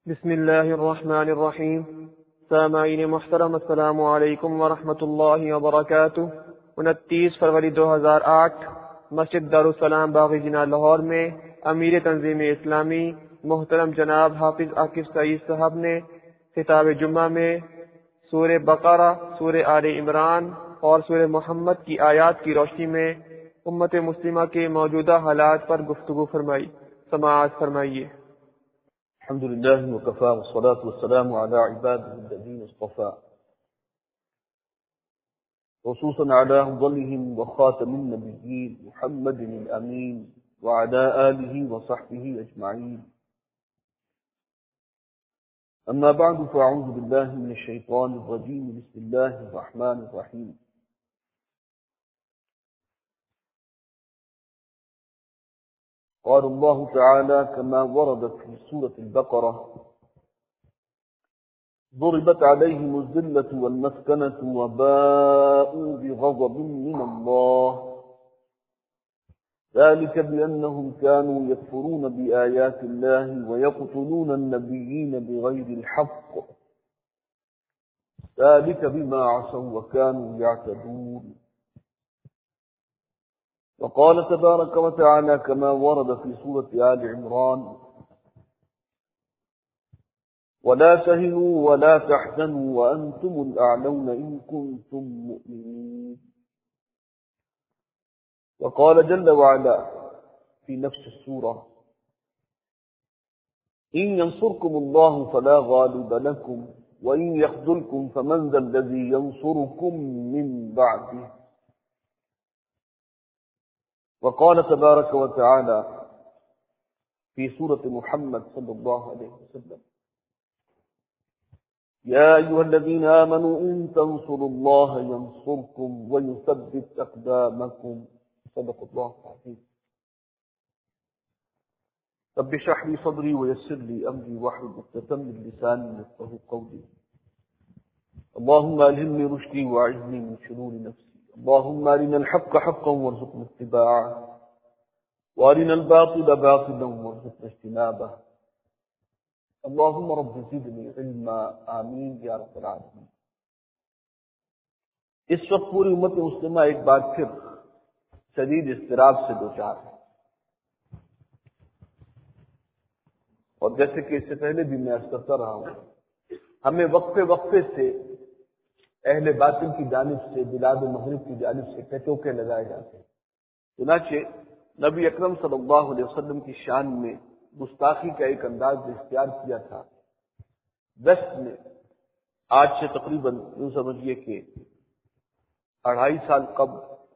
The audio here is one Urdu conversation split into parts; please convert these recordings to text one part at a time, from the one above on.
بسم اللہ الرحمن الرحیم۔ سامعین محترم، السلام علیکم ورحمۃ اللہ وبرکاتہ۔ 29 فروری 2008 مسجد دارالسلام باغ جناح لاہور میں امیر تنظیم اسلامی محترم جناب حافظ عاکف سعید صاحب نے خطاب جمعہ میں سورہ بقرہ، سورہ آل عمران اور سورہ محمد کی آیات کی روشنی میں امت مسلمہ کے موجودہ حالات پر گفتگو فرمائی۔ سماعت فرمائیے۔ الحمد لله وكفى والصلاة والسلام على عباده الذين اصطفى، خصوصا على أفضلهم وخاتم النبيين محمد الأمين وعلى آله وصحبه أجمعين. أما بعد، فأعوذ بالله من الشيطان الرجيم. بسم الله الرحمن الرحيم. قال الله تعالى كما ورد في سورة البقرة: ضربت عليهم الذلة والمسكنة وباءوا بغضب من الله ذلك بأنهم كانوا يكفرون بآيات الله ويقتلون النبيين بغير الحق ذلك بما عصوا وكانوا يعتدون. وقال تبارك وتعالى كما ورد في سورة آل عمران: ولا تهنوا ولا تحزنوا وأنتم الأعلون إن كنتم مؤمنين. وقال جل وعلا في نفس السورة: إن ينصركم الله فلا غالب لكم وإن يخذلكم فمن ذا الذي ينصركم من بعده. وقال تبارك وتعالى في سورة محمد صلى الله عليه وسلم: يا أيها الذين آمنوا إن تنصروا الله ينصركم ويثبت أقدامكم. صدق الله العظيم. رب اشرح لي صدري ويسر لي أمري واحلل عقدة من لساني يفقهوا قولي. اللهم ألهمني رشدي وأعذني من شرور نفسي. اللهم أرنا الحق حقا وارزقنا اتباعه وأرنا الباطل باطلا وارزقنا اجتنابه. اللهم رب زدني علما. آمین یا رب العالمین. اس وقت پوری امت مسلمہ ایک بار پھر شدید اضطراب سے دوچار ہے، اور جیسے کہ اس سے پہلے بھی میں عرض کرتا رہا ہوں، ہمیں وقفے وقفے سے اہل باطل کی جانب سے، بلاد مغرب کی جانب سے ٹچوکے لگائے جاتے ہیں۔ چنانچہ نبی اکرم صلی اللہ علیہ وسلم کی شان میں گستاخی کا ایک انداز اختیار کیا تھا ویسٹ نے، آج سے تقریباً یوں سمجھیے کہ 2.5 سال قبل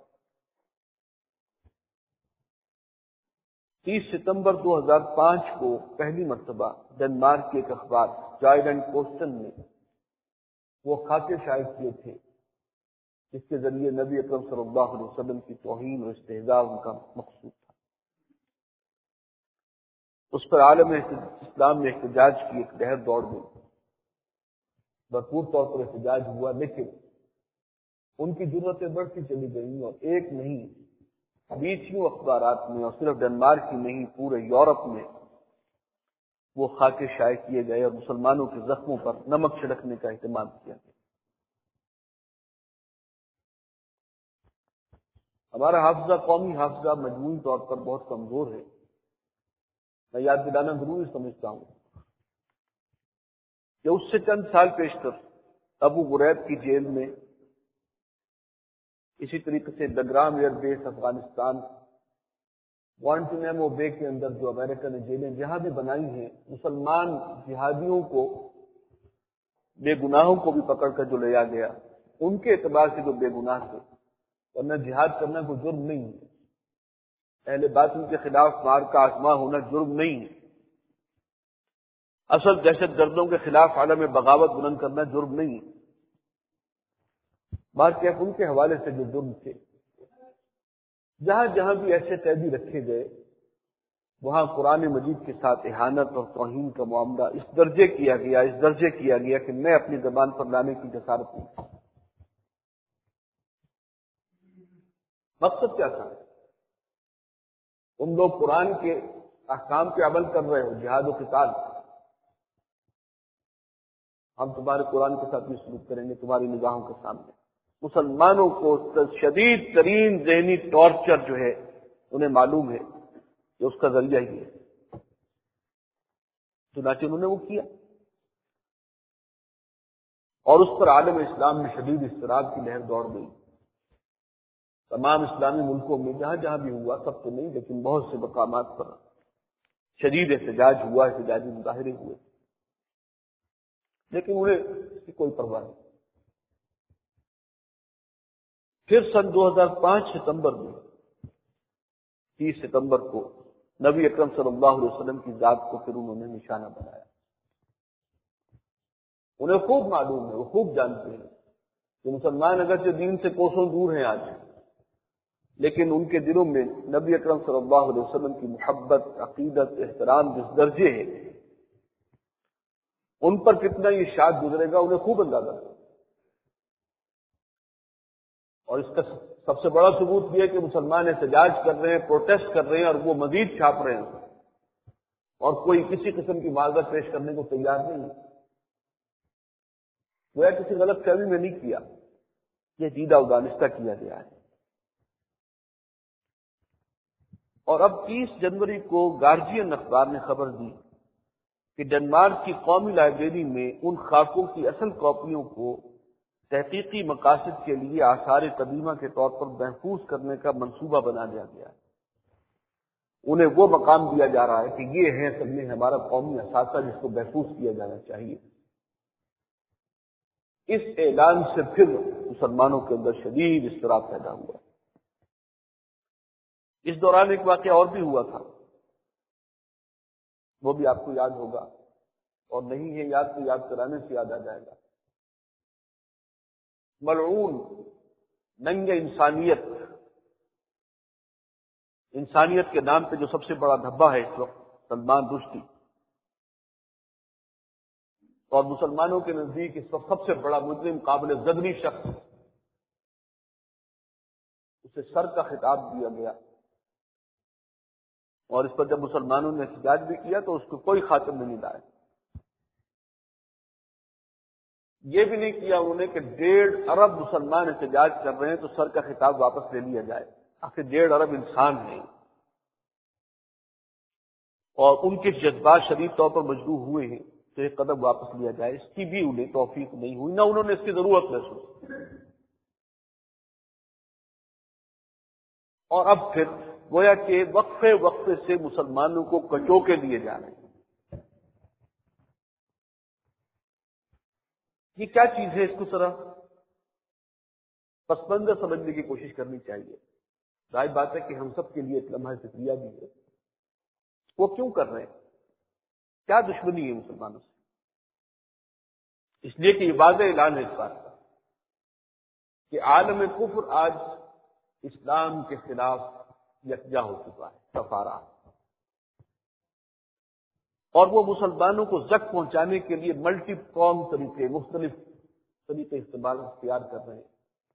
30 ستمبر 2005 کو پہلی مرتبہ ڈنمارک کے ایک اخبار چائلڈ اینڈ پوسٹن نے وہ خاکے شائع کیے تھے جس کے ذریعے نبی اکرم صلی اللہ علیہ وسلم کی توہین اور استہزاء ان کا مقصود تھا۔ اس پر عالم اسلام میں احتجاج کی ایک لہر دوڑ گئی، بھرپور طور پر احتجاج ہوا، لیکن ان کی ضرورتیں بڑھتی چلی گئیں اور ایک نہیں 20 اخبارات میں، اور صرف ڈنمارک ہی نہیں پورے یورپ میں وہ خاکے شائع کیے گئے اور مسلمانوں کے زخموں پر نمک چھڑکنے کا اہتمام کیا گیا۔ ہمارا حافظہ، قومی حافظہ مجموعی طور پر بہت کمزور ہے۔ میں یاد دلانا ضروری سمجھتا ہوں کہ اس سے چند سال پیشتر ابو غریب کی جیل میں، اسی طریقے سے Bagram air base Afghanistan, Guantanamo bay کے اندر جو امریکہ نے جیلیں جہاں بھی بنائی ہیں، مسلمان جہادیوں کو، بے گناہوں کو بھی پکڑ کر جو لیا گیا، ان کے اعتبار سے جو بے گناہ تھے، ورنہ جہاد کرنا کوئی جرم نہیں ہے، اہل باطل کے خلاف مار کا آزما ہونا جرم نہیں ہے، اصل دہشت گردوں کے خلاف عالم بغاوت بلند کرنا جرم نہیں ہے۔ بارکیف ان کے حوالے سے جو جرم تھے، جہاں جہاں بھی ایسے قیدی رکھے گئے، وہاں قرآن مجید کے ساتھ اہانت اور توہین کا معاملہ اس درجے کیا گیا کہ میں اپنی زبان پر لانے کی جسارت نہیں۔ مقصد کیا تھا؟ تم لوگ قرآن کے احکام پہ عمل کر رہے ہو، جہاد و قتال، ہم تمہارے قرآن کے ساتھ بھی سلوک کریں گے تمہاری نگاہوں کے سامنے. مسلمانوں کو شدید ترین ذہنی ٹارچر جو ہے انہیں معلوم ہے کہ اس کا ذریعہ ہی ہے. چنانچہ انہوں نے وہ کیا اور اس پر عالم اسلام میں شدید اضطراب کی لہر دوڑ گئی. تمام اسلامی ملکوں میں جہاں جہاں بھی ہوا، سب تو نہیں لیکن بہت سے مقامات پر شدید احتجاج ہوا، احتجاجی مظاہرے ہوئے، لیکن انہیں اس کی کوئی پرواہ نہیں. پھر سن 2005 ستمبر میں 30 ستمبر کو نبی اکرم صلی اللہ علیہ وسلم کی ذات کو پھر انہوں نے نشانہ بنایا. انہیں خوب معلوم ہے، وہ خوب جانتے ہیں کہ مسلمان اگرچہ دین سے کوسوں دور ہیں آج، لیکن ان کے دلوں میں نبی اکرم صلی اللہ علیہ وسلم کی محبت، عقیدت، احترام جس درجے ہے، ان پر کتنا یہ شاق گزرے گا انہیں خوب اندازہ ہے. اور اس کا سب سے بڑا ثبوت یہ ہے کہ مسلمان احتجاج کر رہے ہیں، پروٹیسٹ کر رہے ہیں اور وہ مزید چھاپ رہے ہیں اور کوئی کسی قسم کی معذرت پیش کرنے کو تیار نہیں ہے. وہ کسی غلط فہمی میں نہیں کیا، یہ دیدہ و دانستہ کیا گیا ہے. اور اب 30 جنوری کو گارجین اخبار نے خبر دی کہ ڈنمارک کی قومی لائبریری میں ان خاکوں کی اصل کاپیوں کو تحقیقی مقاصد کے لیے آثار قدیمہ کے طور پر محفوظ کرنے کا منصوبہ بنا لیا گیا ہے. انہیں وہ مقام دیا جا رہا ہے کہ یہ ہے اصل میں ہمارا قومی اثاثہ جس کو محفوظ کیا جانا چاہیے. اس اعلان سے پھر مسلمانوں کے اندر شدید اضطراب پیدا ہوا. اس دوران ایک واقعہ اور بھی ہوا تھا، وہ بھی آپ کو یاد ہوگا، اور نہیں ہے یاد تو یاد کرانے سے یاد آ جائے گا. ملعون ننگ انسانیت کے نام پہ جو سب سے بڑا دھبا ہے اس وقت، سلمان رشدی، اور مسلمانوں کے نزدیک اس وقت سب سے بڑا مجرم، قابل زدنی شخص، اسے سر کا خطاب دیا گیا. اور اس پر جب مسلمانوں نے احتجاج بھی کیا تو اس کو کوئی خاتم نہیں لایا. یہ بھی نہیں کیا انہوں نے کہ 1.5 ارب مسلمان احتجاج کر رہے ہیں تو سر کا خطاب واپس لے لیا جائے. آخر 1.5 ارب انسان ہیں اور ان کے جذبات شدید طور پر مجروح ہوئے ہیں تو ایک قدم واپس لیا جائے، اس کی بھی انہیں توفیق نہیں ہوئی، نہ انہوں نے اس کی ضرورت محسوس. اور اب پھر گویا کہ وقفے وقفے سے مسلمانوں کو کچوکے دیے جا رہے ہیں. یہ کیا چیز ہے؟ اس کو ذرا پس منظر سمجھنے کی کوشش کرنی چاہیے. ظاہر بات ہے کہ ہم سب کے لیے ایک لمحہ فکریہ بھی ہے. وہ کیوں کر رہے ہیں؟ کیا دشمنی ہے مسلمانوں سے؟ اس لیے کہ یہ واضح اعلان ہے اس بات کا کہ عالم کفر آج اسلام کے خلاف یکجا ہو چکا ہے، سفارا، اور وہ مسلمانوں کو زخم پہنچانے کے لیے ملٹی قوم طریقے، مختلف طریقے اختیار کر رہے ہیں.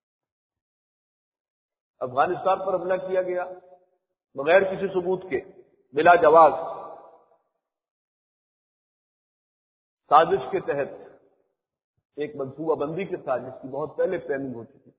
افغانستان پر حملہ کیا گیا بغیر کسی ثبوت کے، بلا جواز، سازش کے تحت، ایک منصوبہ بندی کے ساتھ جس کی بہت پہلے پلاننگ ہو چکی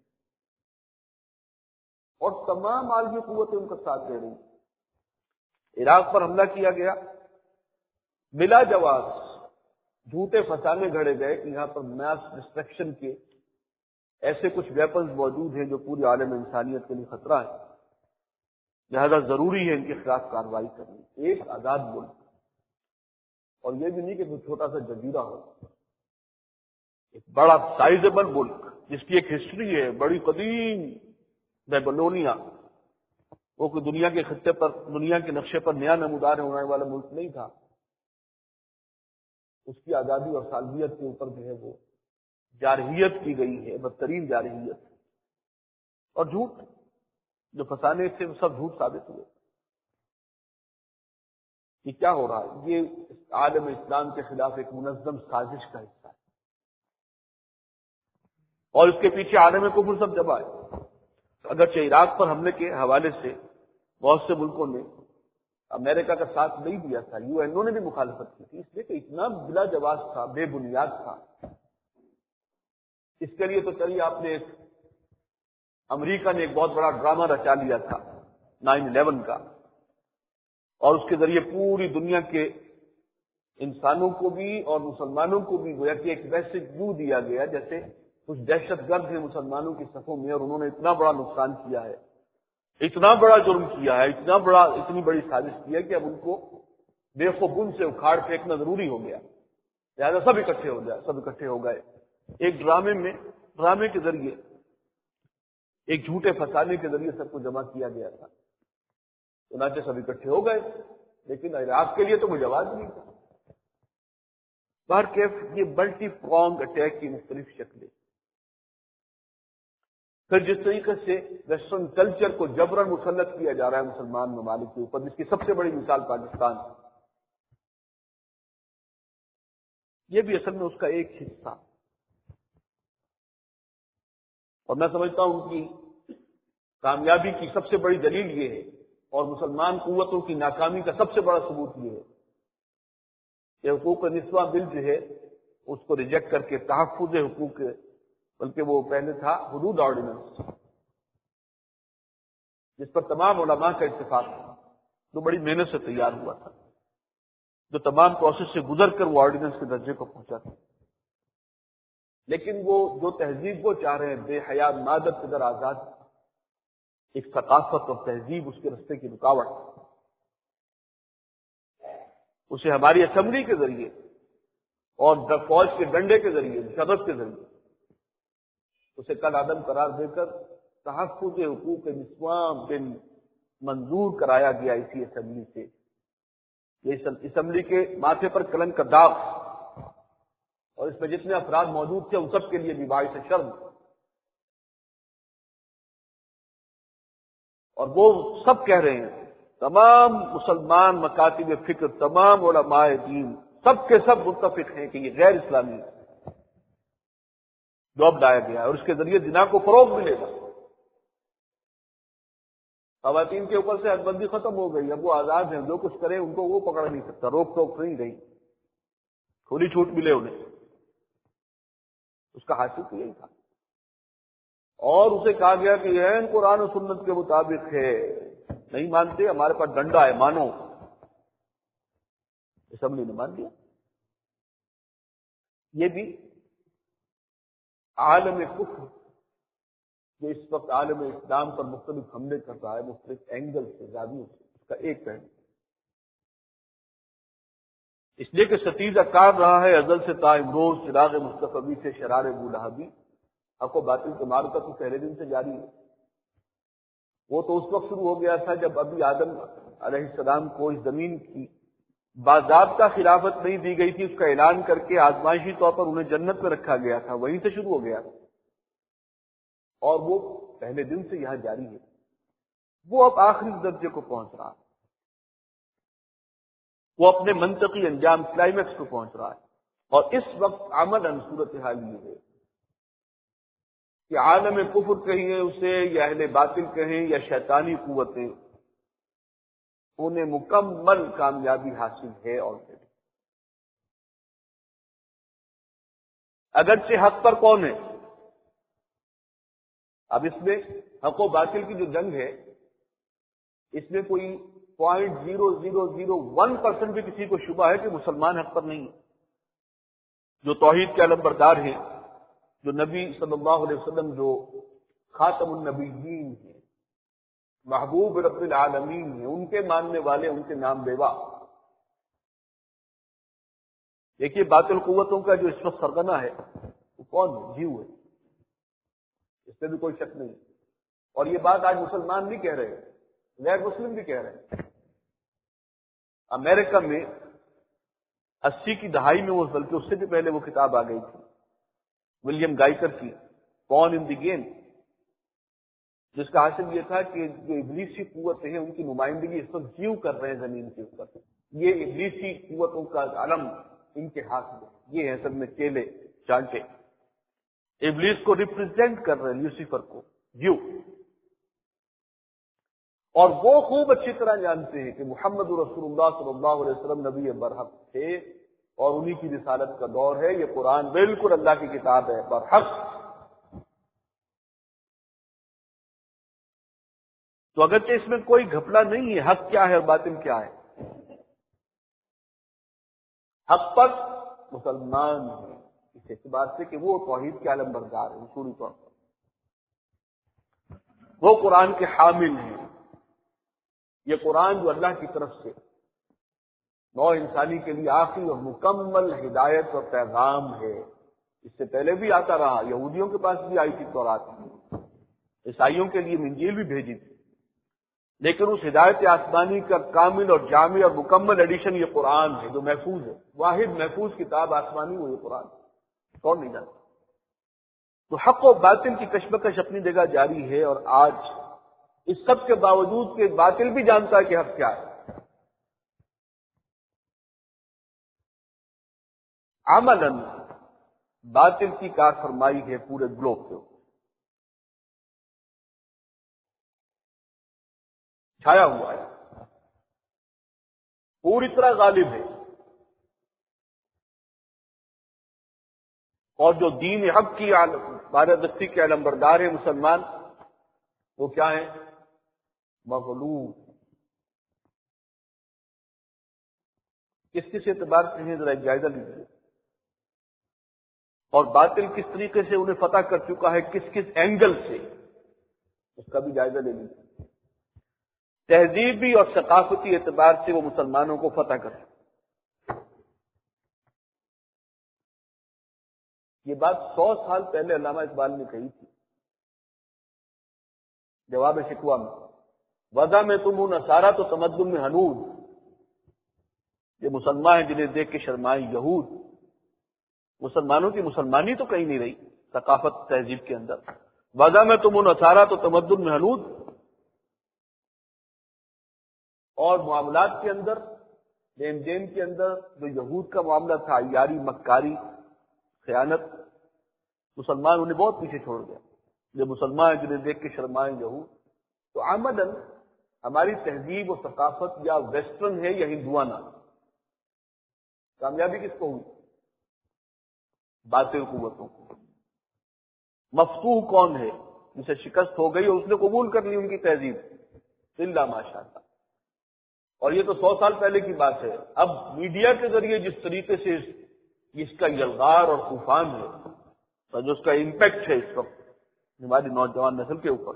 اور تمام عالمی قوتیں ان کا ساتھ دے رہی. عراق پر حملہ کیا گیا بلا جواز، جھوٹے فسانے گھڑے گئے کہ یہاں پر میس ڈسٹرکشن کے ایسے کچھ ویپنز موجود ہیں جو پوری عالم انسانیت کے لیے خطرہ ہے، لہذا ضروری ہے ان کے خلاف کارروائی کرنی. ایک آزاد ملک، اور یہ بھی نہیں کہ کوئی چھوٹا سا جزیرہ ہو، ایک بڑا سائزبل ملک جس کی ایک ہسٹری ہے بڑی قدیم، بیبلونیا، وہ کوئی دنیا کے خطے پر، دنیا کے نقشے پر نیا نمودار ہونے والا ملک نہیں تھا. اس کی آزادی اور سالمیت کے اوپر جو ہے وہ جارحیت کی گئی ہے، بدترین جارحیت، اور جھوٹ جو فسانے سے وہ سب جھوٹ ثابت ہوئے. یہ کیا ہو رہا ہے؟ یہ عالم اسلام کے خلاف ایک منظم سازش کا حصہ ہے، اور اس کے پیچھے عالم کفر سب جمع ہے. اگرچہ عراق پر حملے کے حوالے سے بہت سے ملکوں نے امریکہ کا ساتھ نہیں دیا تھا، UN نے بھی مخالفت کی تھی، اس لیے کہ اتنا بلا جواز تھا، بے بنیاد تھا اس کے لیے تو چلیے آپ نے امریکہ نے ایک بہت بڑا ڈرامہ رچا لیا تھا 9/11 کا، اور اس کے ذریعے پوری دنیا کے انسانوں کو بھی اور مسلمانوں کو بھی گویا کہ ایک میسج یوں دیا گیا جیسے کچھ دہشت گرد ہیں مسلمانوں کی صفوں میں، اور انہوں نے اتنا بڑا نقصان کیا ہے، اتنا بڑا جرم کیا ہے، اتنی بڑی سازش کی ہے کہ اب ان کو بے خوبن سے اکھاڑ پھینکنا ضروری ہو گیا، لہٰذا سب اکٹھے ہو گئے ایک ڈرامے کے ذریعے، ایک جھوٹے فسانے کے ذریعے سب کو جمع کیا گیا تھا، چنانچہ سب اکٹھے ہو گئے، لیکن عراق کے لیے تو کوئی جواز نہیں تھا۔ بہرکیف یہ ملٹی پرونگ اٹیک کی مختلف شکلیں، پھر جس طریقے سے ویسٹرن کلچر کو جبراً مسلط کیا جا رہا ہے مسلمان ممالک کے اوپر، جس کی سب سے بڑی مثال پاکستان، یہ بھی اصل میں اس کا ایک حصہ، اور میں سمجھتا ہوں کہ کامیابی کی سب سے بڑی دلیل یہ ہے، اور مسلمان قوتوں کی ناکامی کا سب سے بڑا ثبوت یہ ہے کہ حقوق نسواں بل جو ہے اس کو ریجیکٹ کر کے تحفظ حقوق، بلکہ وہ پہلے تھا حدود آرڈیننس، جس پر تمام علماء کا اتفاق تھا، جو بڑی محنت سے تیار ہوا تھا، جو تمام پروسیس سے گزر کر وہ آرڈیننس کے درجے کو پہنچا تھا، لیکن وہ جو تہذیب وہ چاہ رہے ہیں، بے حیا مادت قدر آزاد، ایک ثقافت اور تہذیب اس کے رستے کی رکاوٹ، اسے ہماری اسمبلی کے ذریعے اور فوج کے ڈنڈے کے ذریعے، شرف کے ذریعے اسے کل عدم قرار دے کر تحفظ حقوق نسواں بل منظور کرایا گیا اسی اسمبلی سے۔ یہ اسمبلی کے ماتھے پر کلنک کا داغ، اور اس میں جتنے افراد موجود تھے ان سب کے لیے بھی باعث شرم، اور وہ سب کہہ رہے ہیں، تمام مسلمان مکاتب فکر، تمام علماء دین، سب کے سب متفق ہیں کہ یہ غیر اسلامی جاب لایا گیا ہے، اور اس کے ذریعے زنا کو فروغ ملے گا۔ خواتین کے اوپر سے حد بندی ختم ہو گئی، اب وہ آزاد ہیں، جو کچھ کریں ان کو وہ پکڑ نہیں سکتا، روک ٹوک نہیں گئی، کھلی چھوٹ ملے انہیں، اس کا حاصل تو یہی تھا، اور اسے کہا گیا کہ یہ قرآن و سنت کے مطابق ہے، نہیں مانتے ہمارے پاس ڈنڈا ہے، مانو، اسمبلی نے مان دیا۔ یہ بھی عالم کفر جو اس وقت عالم اسلام پر مختلف حملے کر رہا ہے، مختلف اینگل سے، زاویوں سے، اس کا ایک پہلو، اس لیے کہ ستیزہ کار رہا ہے ازل سے تا امروز، چراغ مصطفی سے شرار ابو لہبی، حق و باطل کے معرکہ تو پہلے دن سے جاری ہے۔ وہ تو اس وقت شروع ہو گیا تھا جب ابھی آدم علیہ السلام کو اس زمین کی باضابطہ خلافت نہیں دی گئی تھی، اس کا اعلان کر کے آزمائشی طور پر انہیں جنت میں رکھا گیا تھا، وہیں سے شروع ہو گیا تھا، اور وہ پہلے دن سے یہاں جاری ہے۔ وہ اب آخری درجے کو پہنچ رہا ہے، وہ اپنے منطقی انجام کلائمیکس کو پہنچ رہا ہے، اور اس وقت عملاً صورتحال یہ ہے کہ عالم کفر کہیں اسے، یا اہل باطل کہیں، یا شیطانی قوتیں، انہیں مکمل کامیابی حاصل ہے آلریڈی۔ اگرچہ حق پر کون ہے؟ اب اس میں حق و باطل کی جو جنگ ہے، اس میں کوئی 0.0001% بھی کسی کو شبہ ہے کہ مسلمان حق پر نہیں ہے، جو توحید کے علم بردار ہیں، جو نبی صلی اللہ علیہ وسلم جو خاتم النبیین ہیں، محبوب رب العالمین ہیں، ان کے ماننے والے، ان کے نام لیوا۔ دیکھیے باطل قوتوں کا جو اس وقت سرغنہ ہے وہ کون ہے؟ جیو ہے، اس میں بھی کوئی شک نہیں، اور یہ بات آج مسلمان بھی کہہ رہے ہیں، غیر مسلم بھی کہہ رہے ہیں۔ امریکہ میں 80 کی دہائی میں، وہ بلکہ اس سے بھی پہلے وہ کتاب آ گئی تھی ولیم گائکر کی، پون ان دی گیم، جس کا حاصل یہ تھا کہ جو ابلیسی قوتیں ہیں ان کی نمائندگی اس وقت جیو کر رہے ہیں زمین کے اوپر، یہ ابلیسی قوتوں کا علم ان کے ہاتھ میں، یہ ہے سب میں چیلے چانٹے، ابلیس کو ریپرزینٹ کر رہے ہیں، لوسیفر کو، جیو، اور وہ خوب اچھی طرح جانتے ہیں کہ محمد رسول اللہ صلی اللہ علیہ وسلم نبی برحق تھے، اور انہی کی رسالت کا دور ہے، یہ قرآن بالکل اللہ کی کتاب ہے، برحق تو اگرچہ اس میں کوئی گھپلا نہیں ہے، حق کیا ہے اور باطل کیا ہے. حق پر مسلمان ہے اس اعتبار سے کہ وہ توحید کے علم بردار ہیں اصولی طور پر، وہ قرآن کے حامل ہیں. یہ قرآن جو اللہ کی طرف سے نوع انسانی کے لیے آخری اور مکمل ہدایت اور پیغام ہے. اس سے پہلے بھی آتا رہا، یہودیوں کے پاس بھی آئی تھی تورات، عیسائیوں کے لیے انجیل بھی بھیجی تھی، لیکن اس ہدایت آسمانی کا کامل اور جامع اور مکمل ایڈیشن یہ قرآن ہے جو محفوظ ہے. واحد محفوظ کتاب آسمانی وہ یہ قرآن، کون نہیں جانتا. تو حق و باطل کی کشمکش اپنی جگہ جاری ہے، اور آج اس سب کے باوجود کہ باطل بھی جانتا ہے کہ حق کیا ہے. عملاً باطل کی کار فرمائی ہے پورے گلوب کے اوپر، چھایا ہوا ہے، پوری طرح غالب ہے. اور جو دین حق کی بالادستی کے علمبردار ہیں مسلمان، وہ کیا ہیں؟ مغلوب. کس اعتبار سے ہیں ذرا ایک جائزہ لیجیے، اور باطل کس طریقے سے انہیں فتح کر چکا ہے، کس کس اینگل سے، اس کا بھی جائزہ لے لیجیے. تہذیبی اور ثقافتی اعتبار سے وہ مسلمانوں کو فتح کر چکا. یہ بات 100 سال پہلے علامہ اقبال نے کہی تھی جواب شکوہ میں. وضع میں تم ہو نصارہ تو تمدن میں ہنود. یہ مسلمان ہیں جنہیں دیکھ کے شرمائیں یہود. مسلمانوں کی مسلمانی تو کہیں نہیں رہی ثقافت تہذیب کے اندر. وضع میں تم ہو نصارہ تو تمدن میں ہنود. اور معاملات کے اندر، لین دین کے اندر جو یہود کا معاملہ تھا، یاری مکاری خیانت، مسلمان انہیں بہت پیچھے چھوڑ گیا. جو مسلمان ہیں جنہیں دیکھ کے شرمائیں یہود. تو عمداً ہماری تہذیب و ثقافت یا ویسٹرن ہے یا ہندوانہ. کامیابی کس کو ہوئی؟ باطل قوتوں کو. مفتوح کون ہے؟ جسے شکست ہو گئی اور اس نے قبول کر لی ان کی تہذیب، الا ماشاء اللہ. اور یہ تو 100 سال پہلے کی بات ہے. اب میڈیا کے ذریعے جس طریقے سے اس کا یلغار اور طوفان ہے اور جو اس کا امپیکٹ ہے اس وقت ہماری نوجوان نسل کے اوپر،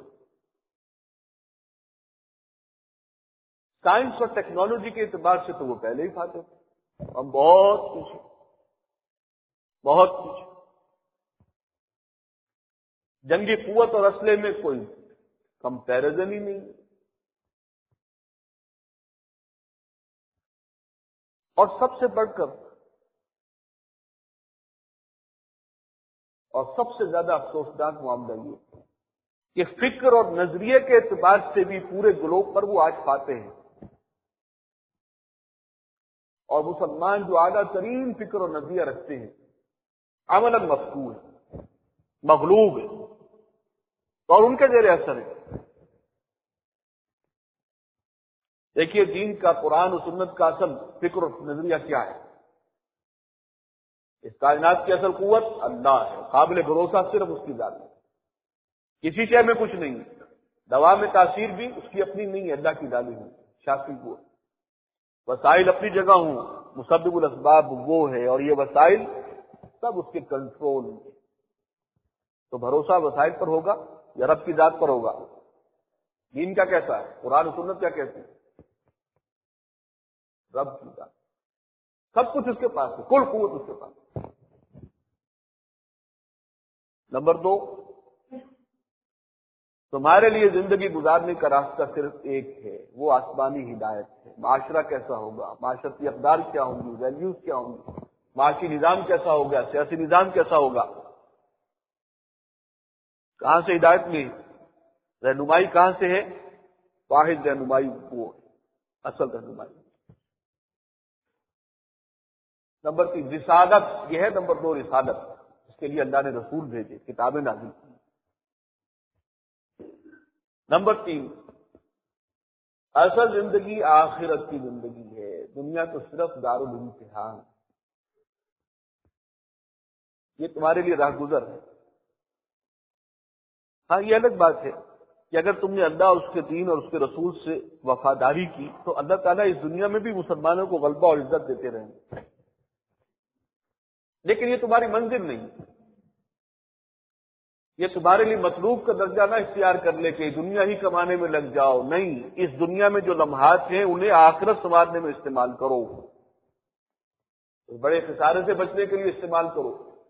سائنس اور ٹیکنالوجی کے اعتبار سے تو وہ پہلے ہی کھاتے تھے. ہم بہت پیچھے، بہت پیچھے. جنگی قوت اور اسلحے میں کوئی کمپیرزن ہی نہیں. اور سب سے بڑھ کر اور سب سے زیادہ افسوسناک معاملہ یہ کہ فکر اور نظریے کے اعتبار سے بھی پورے گلوب پر وہ آج پاتے ہیں. اور مسلمان جو اعلیٰ ترین فکر اور نظریہ رکھتے ہیں عملاً مفتوح ہے، مغلوب ہے اور ان کے زیر اثر ہے. دیکھیے دین کا، قرآن و سنت کا اصل فکر اور نظریہ کیا ہے؟ اس کائنات کی اصل قوت اللہ ہے، قابل بھروسہ صرف اس کی ذات ہے. کسی شے میں کچھ نہیں. دوا میں تاثیر بھی اس کی اپنی نہیں ہے، اللہ کی ڈالی ہوئی شافی قوت. وسائل اپنی جگہ ہوں، مسبب الاسباب وہ ہے، اور یہ وسائل سب اس کے کنٹرول میں. تو بھروسہ وسائل پر ہوگا یا رب کی ذات پر ہوگا؟ دین کا کیسا ہے؟ قرآن و سنت کیا کہتے ہیں؟ رب کی ذات. سب کچھ اس کے پاس ہے، کل قوت اس کے پاس. نمبر 2، تمہارے لیے زندگی گزارنے کا راستہ صرف ایک ہے، وہ آسمانی ہدایت ہے. معاشرہ کیسا ہوگا، معاشرتی اقدار کیا ہوں گی، ویلیوز کیا ہوں گی، معاشی نظام کیسا ہوگا، سیاسی نظام کیسا ہوگا، کہاں سے ہدایت میں رہنمائی کہاں سے ہے؟ واحد رہنمائی وہ اصل رہنمائی. نمبر 3 رسالت، یہ ہے. نمبر 2 رسالت، اس کے لیے اللہ نے رسول بھیجے، کتابیں نازل کی. نمبر 3 اصل زندگی آخرت کی زندگی ہے. دنیا تو صرف دارالامتحان، یہ تمہارے لیے راہ گزر ہے. ہاں یہ الگ بات ہے کہ اگر تم نے اللہ اور اس کے دین اور اس کے رسول سے وفاداری کی تو اللہ تعالیٰ اس دنیا میں بھی مسلمانوں کو غلبہ اور عزت دیتے رہیں گے، لیکن یہ تمہاری منزل نہیں، یہ تمہارے لیے مطلوب کا درجہ نہ اختیار کر لے کہ دنیا ہی کمانے میں لگ جاؤ، نہیں، اس دنیا میں جو لمحات ہیں انہیں آخرت سنوارنے میں استعمال کرو، بڑے خسارے سے بچنے کے لیے استعمال کرو۔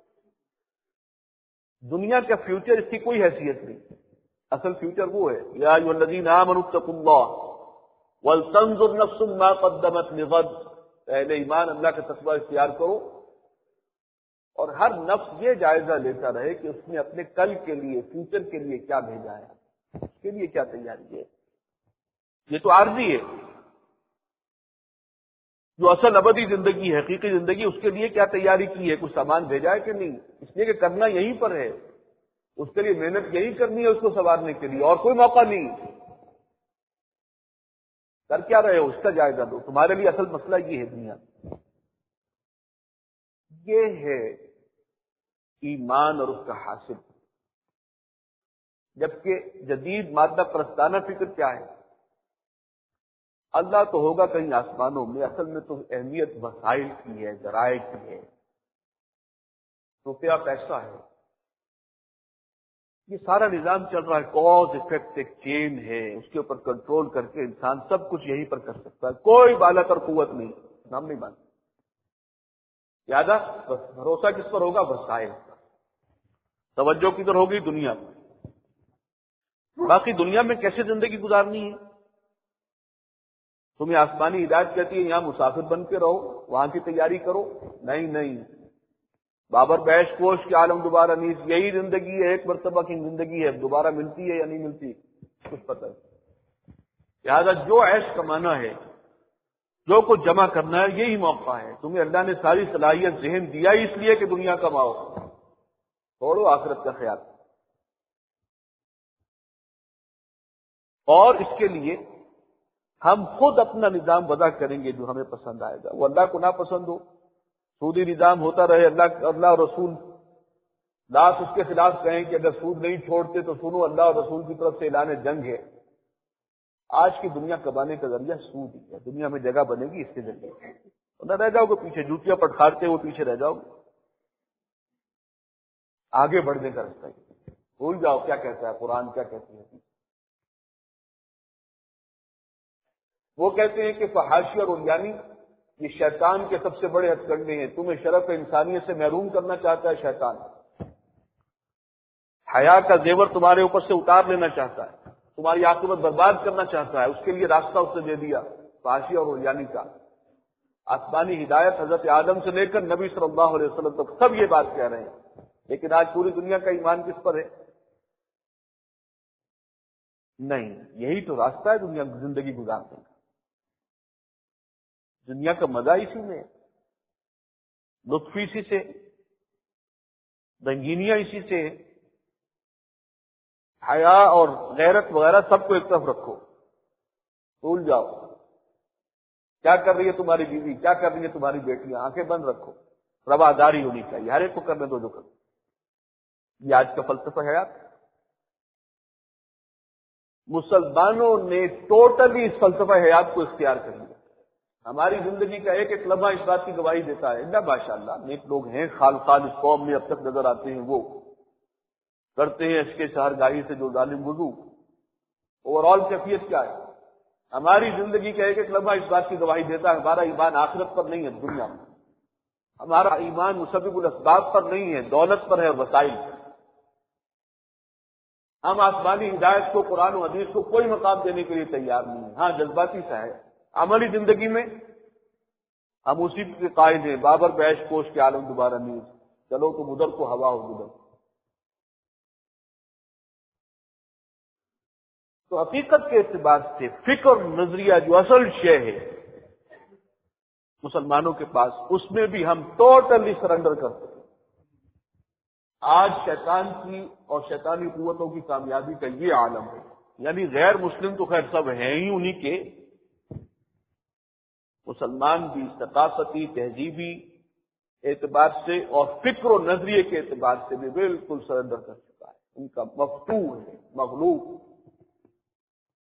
دنیا کا فیوچر اس کی کوئی حیثیت نہیں، اصل فیوچر وہ ہے، یا ایھا الذین آمنوا اتقوا اللہ ولتنظر نفس ما قدمت لغد، اہل ایمان اللہ کا تقوی اختیار کرو اور ہر نفس یہ جائزہ لیتا رہے کہ اس نے اپنے کل کے لیے، فیوچر کے لیے کیا بھیجا ہے، اس کے لیے کیا تیاری ہے۔ یہ تو عارضی ہے، جو اصل ابدی زندگی ہے، حقیقی زندگی، اس کے لیے کیا تیاری کی ہے، کچھ سامان بھیجا ہے کہ نہیں، اس لیے کہ کرنا یہیں پر ہے، اس کے لیے محنت یہی کرنی ہے اس کو سنوارنے کے لیے، اور کوئی موقع نہیں۔ کر کیا رہے ہو اس کا جائزہ دو، تمہارے لیے اصل مسئلہ یہ ہے دنیا، یہ ہے ایمان اور اس کا حاصل۔ جبکہ جدید مادہ پرستانہ فکر کیا ہے؟ اللہ تو ہوگا کہیں آسمانوں میں، اصل میں تو اہمیت وسائل کی ہے، ذرائع کی ہے، روپیہ پیسہ ہے، یہ سارا نظام چل رہا ہے، کاز افیکٹ ایک چین ہے، اس کے اوپر کنٹرول کر کے انسان سب کچھ یہیں پر کر سکتا ہے، کوئی بالا تر قوت نہیں، نام نہیں مانتا۔ یادہ بس بھروسہ کس پر ہوگا؟ وسائل پر۔ توجہ کدھر ہوگی؟ دنیا میں۔ باقی دنیا میں کیسے زندگی گزارنی ہے؟ تمہیں آسمانی ہدایت کہتی ہے یہاں مسافر بن کے رہو، وہاں کی تیاری کرو، نہیں نہیں، بابر بیش کوش کے عالم دوبارہ نیز، یہی زندگی ہے، ایک مرتبہ کی زندگی ہے، دوبارہ ملتی ہے یا نہیں ملتی کچھ پتہ نہیں۔ لہٰذا جو عیش کمانا ہے، جو کچھ جمع کرنا ہے، یہی موقع ہے، تمہیں اللہ نے ساری صلاحیت ذہن دیا ہی اس لیے کہ دنیا کماؤ، چھوڑو آخرت کا خیال۔ اور اس کے لیے ہم خود اپنا نظام وضع کریں گے جو ہمیں پسند آئے گا، وہ اللہ کو نہ پسند ہو، سودی نظام ہوتا رہے، اللہ اور رسول لاس اس کے خلاف کہیں کہ اگر سود نہیں چھوڑتے تو سنو اللہ اور رسول کی طرف سے اعلان جنگ ہے۔ آج کی دنیا کمانے کا ذریعہ سود ہی ہے، دنیا میں جگہ بنے گی اس کے ذریعے، نہ رہ جاؤ گے پیچھے، جوتیاں پٹخارتے ہوئے پیچھے رہ جاؤ گے، آگے بڑھنے کا رستہ ہے، بھول جاؤ کیا کہتا ہے قرآن، کیا کہتی ہے۔ وہ کہتے ہیں کہ فحاشی اور عریانی یہ شیطان کے سب سے بڑے ہتھ کنڈے ہیں، تمہیں شرف انسانیت سے محروم کرنا چاہتا ہے شیطان، حیا کا زیور تمہارے اوپر سے اتار لینا چاہتا ہے، تمہاری عاقبت برباد کرنا چاہتا ہے، اس کے لیے راستہ اس نے دے دیا فحاشی اور عریانی کا۔ آسمانی ہدایت حضرت آدم سے لے کر نبی صلی اللہ علیہ وسلم تک سب یہ بات کہہ رہے ہیں، لیکن آج پوری دنیا کا ایمان کس پر ہے؟ نہیں، یہی تو راستہ ہے دنیا زندگی گزارنے کا، دنیا کا مزہ اسی میں، لطف اسی سے، رنگینیاں اسی سے، حیا اور غیرت وغیرہ سب کو ایک طرف رکھو، بھول جاؤ کیا کر رہی ہے تمہاری بیوی، کیا کر رہی ہے تمہاری بیٹیاں، آنکھیں بند رکھو، رواداری ہونی چاہیے، ہر ایک کو کرنے دو جو کرو۔ یہ آج کا فلسفہ حیات۔ مسلمانوں نے ٹوٹلی اس فلسفہ حیات کو اختیار کر لیا، ہماری زندگی کا ایک ایک لمحہ اس بات کی گواہی دیتا ہے، اللہ ماشاء اللہ نیک لوگ ہیں، خال خال اس قوم میں اب تک نظر آتے ہیں، وہ کرتے ہیں اس کے سحرگاہی سے جو ظالم وضو، اوور آل کیفیت کیا ہے؟ ہماری زندگی کا ایک ایک لمحہ اس بات کی گواہی دیتا ہے ہمارا ایمان آخرت پر نہیں ہے، دنیا میں ہمارا ایمان مسبب الاسباب پر نہیں ہے، دولت پر ہے اور وسائل پر۔ ہم آسمانی ہدایت کو، قرآن و حدیث کو کوئی مقام دینے کے لیے تیار نہیں ہیں، ہاں جذباتی سا ہے، عملی زندگی میں ہم اسی کے قائد ہیں، بابر بیش کوش کے عالم دوبارہ نیز، چلو تم ادھر کو ہوا ہو ادھر۔ تو حقیقت کے اعتبار سے فکر نظریہ جو اصل شے ہے مسلمانوں کے پاس، اس میں بھی ہم ٹوٹلی سرنڈر کرتے ہیں۔ آج شیطان کی اور شیطانی قوتوں کی کامیابی کا یہ عالم ہے، یعنی غیر مسلم تو خیر سب ہیں ہی انہی کے، مسلمان بھی ثقافتی تہذیبی اعتبار سے اور فکر و نظریے کے اعتبار سے بھی بالکل سرنڈر کر چکا ہے، ان کا مفتوح ہے، مغلوب۔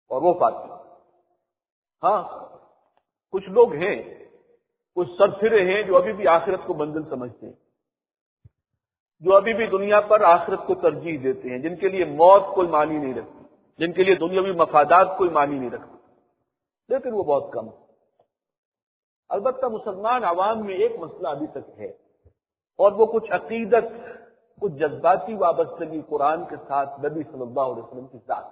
اور وہ پاتے ہیں۔ ہاں کچھ لوگ ہیں، کچھ سرفرے ہیں جو ابھی بھی آخرت کو منزل سمجھتے ہیں، جو ابھی بھی دنیا پر آخرت کو ترجیح دیتے ہیں، جن کے لیے موت کوئی معنی نہیں رکھتی، جن کے لیے دنیاوی مفادات کوئی معنی نہیں رکھتی، لیکن وہ بہت کم ہے۔ البتہ مسلمان عوام میں ایک مسئلہ ابھی تک ہے، اور وہ کچھ عقیدت، کچھ جذباتی وابستگی قرآن کے ساتھ، نبی صلی اللہ علیہ وسلم کے ساتھ۔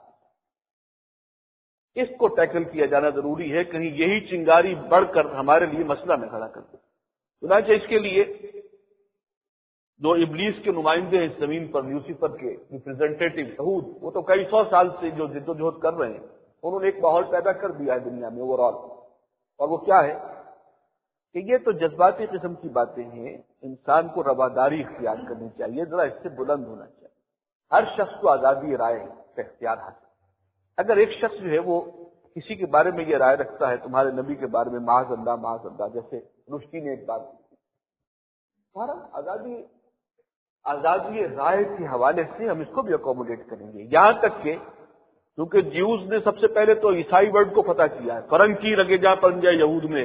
اس کو ٹیکل کیا جانا ضروری ہے، کہیں یہی چنگاری بڑھ کر ہمارے لیے مسئلہ نہ کھڑا کر دے۔ چنانچہ اس کے لیے جو ابلیس کے نمائندے ہیں اس زمین پر، لوسیفر کے ریپرزینٹیٹو یہود، وہ تو کئی سو سال سے جو جد و جہد کر رہے ہیں، انہوں نے ایک ماحول پیدا کر دیا ہے دنیا میں اوور آل، اور وہ کیا ہے کہ یہ تو جذباتی قسم کی باتیں ہیں، انسان کو رواداری اختیار کرنی چاہیے، ذرا اس سے بلند ہونا چاہیے۔ ہر شخص کو آزادی رائے کا اختیار حاصل۔ اگر ایک شخص جو ہے وہ کسی کے بارے میں یہ رائے رکھتا ہے، تمہارے نبی کے بارے میں معاذ اللہ، جیسے رشدی نے ایک بات کی، سارا آزادی رائے کے حوالے سے ہم اس کو بھی اکوموڈیٹ کریں گے، یہاں تک کہ کیونکہ جیوز نے سب سے پہلے تو عیسائی ورڈ کو فتح کیا ہے، فرنگی لگے جا پنجہ یہود میں،